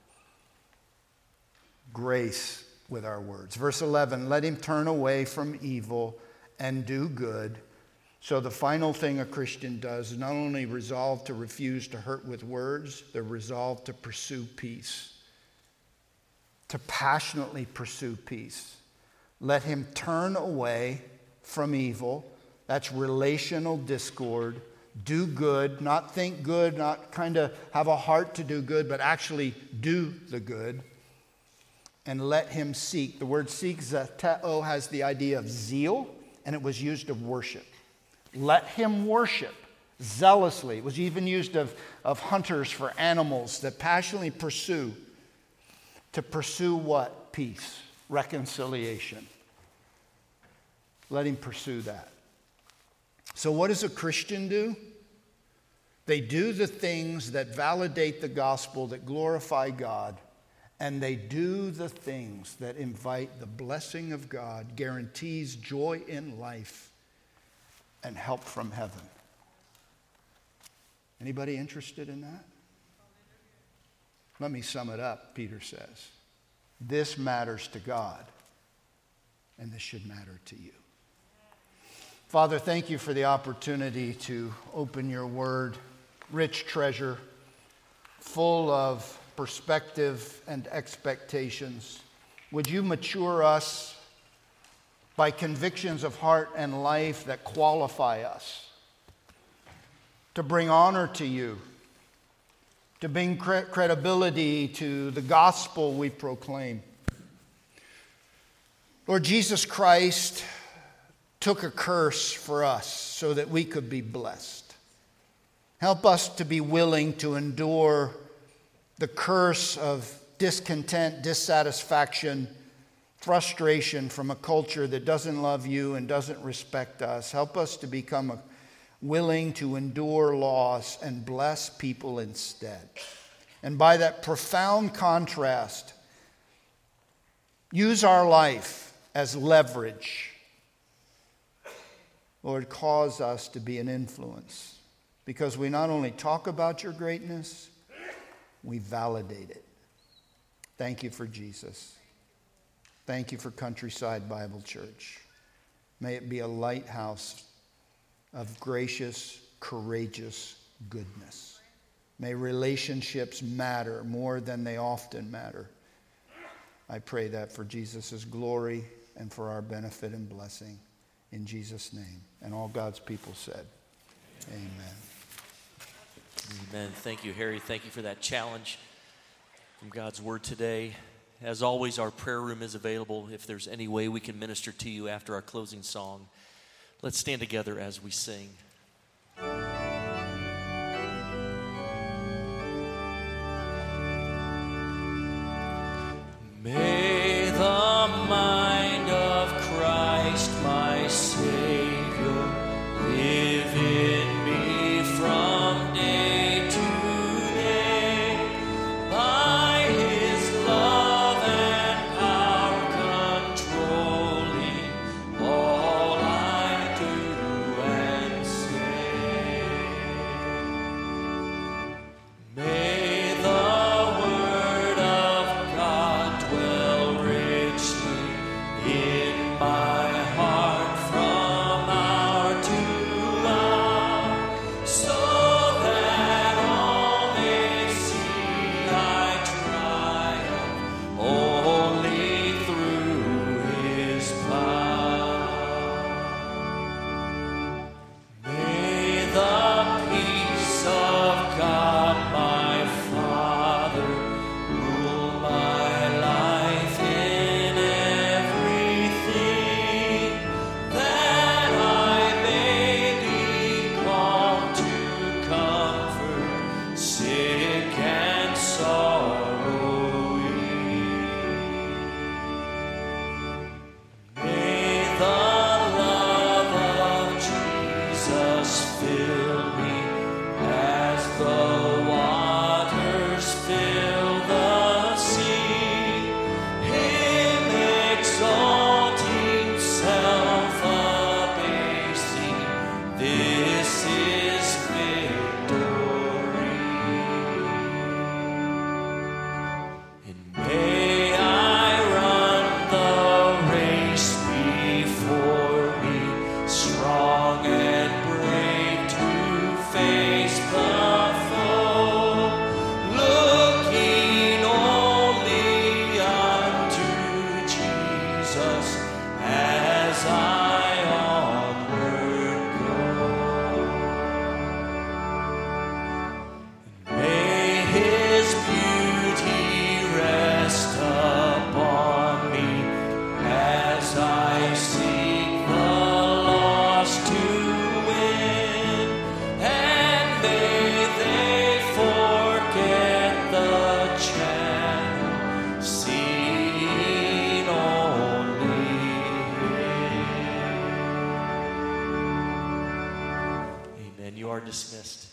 Grace with our words. Verse 11, let him turn away from evil and do good. So the final thing a Christian does is not only resolve to refuse to hurt with words, they're resolved to pursue peace, to passionately pursue peace. Let him turn away from evil. That's relational discord. Do good, not think good, not kind of have a heart to do good, but actually do the good. And let him seek. The word seek, zeteo, has the idea of zeal, and it was used of worship. Let him worship zealously. It was even used of hunters for animals that passionately pursue. To pursue what? Peace, reconciliation. Let him pursue that. So what does a Christian do? They do the things that validate the gospel, that glorify God. And they do the things that invite the blessing of God, guarantees joy in life, and help from heaven. Anybody interested in that? Let me sum it up, Peter says. This matters to God, and this should matter to you. Father, thank you for the opportunity to open your word, rich treasure, full of perspective and expectations. Would you mature us by convictions of heart and life that qualify us to bring honor to you, to bring credibility to the gospel we proclaim. Lord, Jesus Christ took a curse for us so that we could be blessed. Help us to be willing to endure the curse of discontent, dissatisfaction, frustration from a culture that doesn't love you and doesn't respect us. Help us to become willing to endure loss and bless people instead. And by that profound contrast, use our life as leverage. Lord, cause us to be an influence, because we not only talk about your greatness, we validate it. Thank you for Jesus. Thank you for Countryside Bible Church. May it be a lighthouse of gracious, courageous goodness. May relationships matter more than they often matter. I pray that for Jesus' glory and for our benefit and blessing. In Jesus' name. And all God's people said, amen. Amen. Thank you, Harry. Thank you for that challenge from God's word today. As always, our prayer room is available if there's any way we can minister to you after our closing song. Let's stand together as we sing. May the mind of Christ, my Savior, live in me from day to day. By His love and power controlling all I do. are dismissed.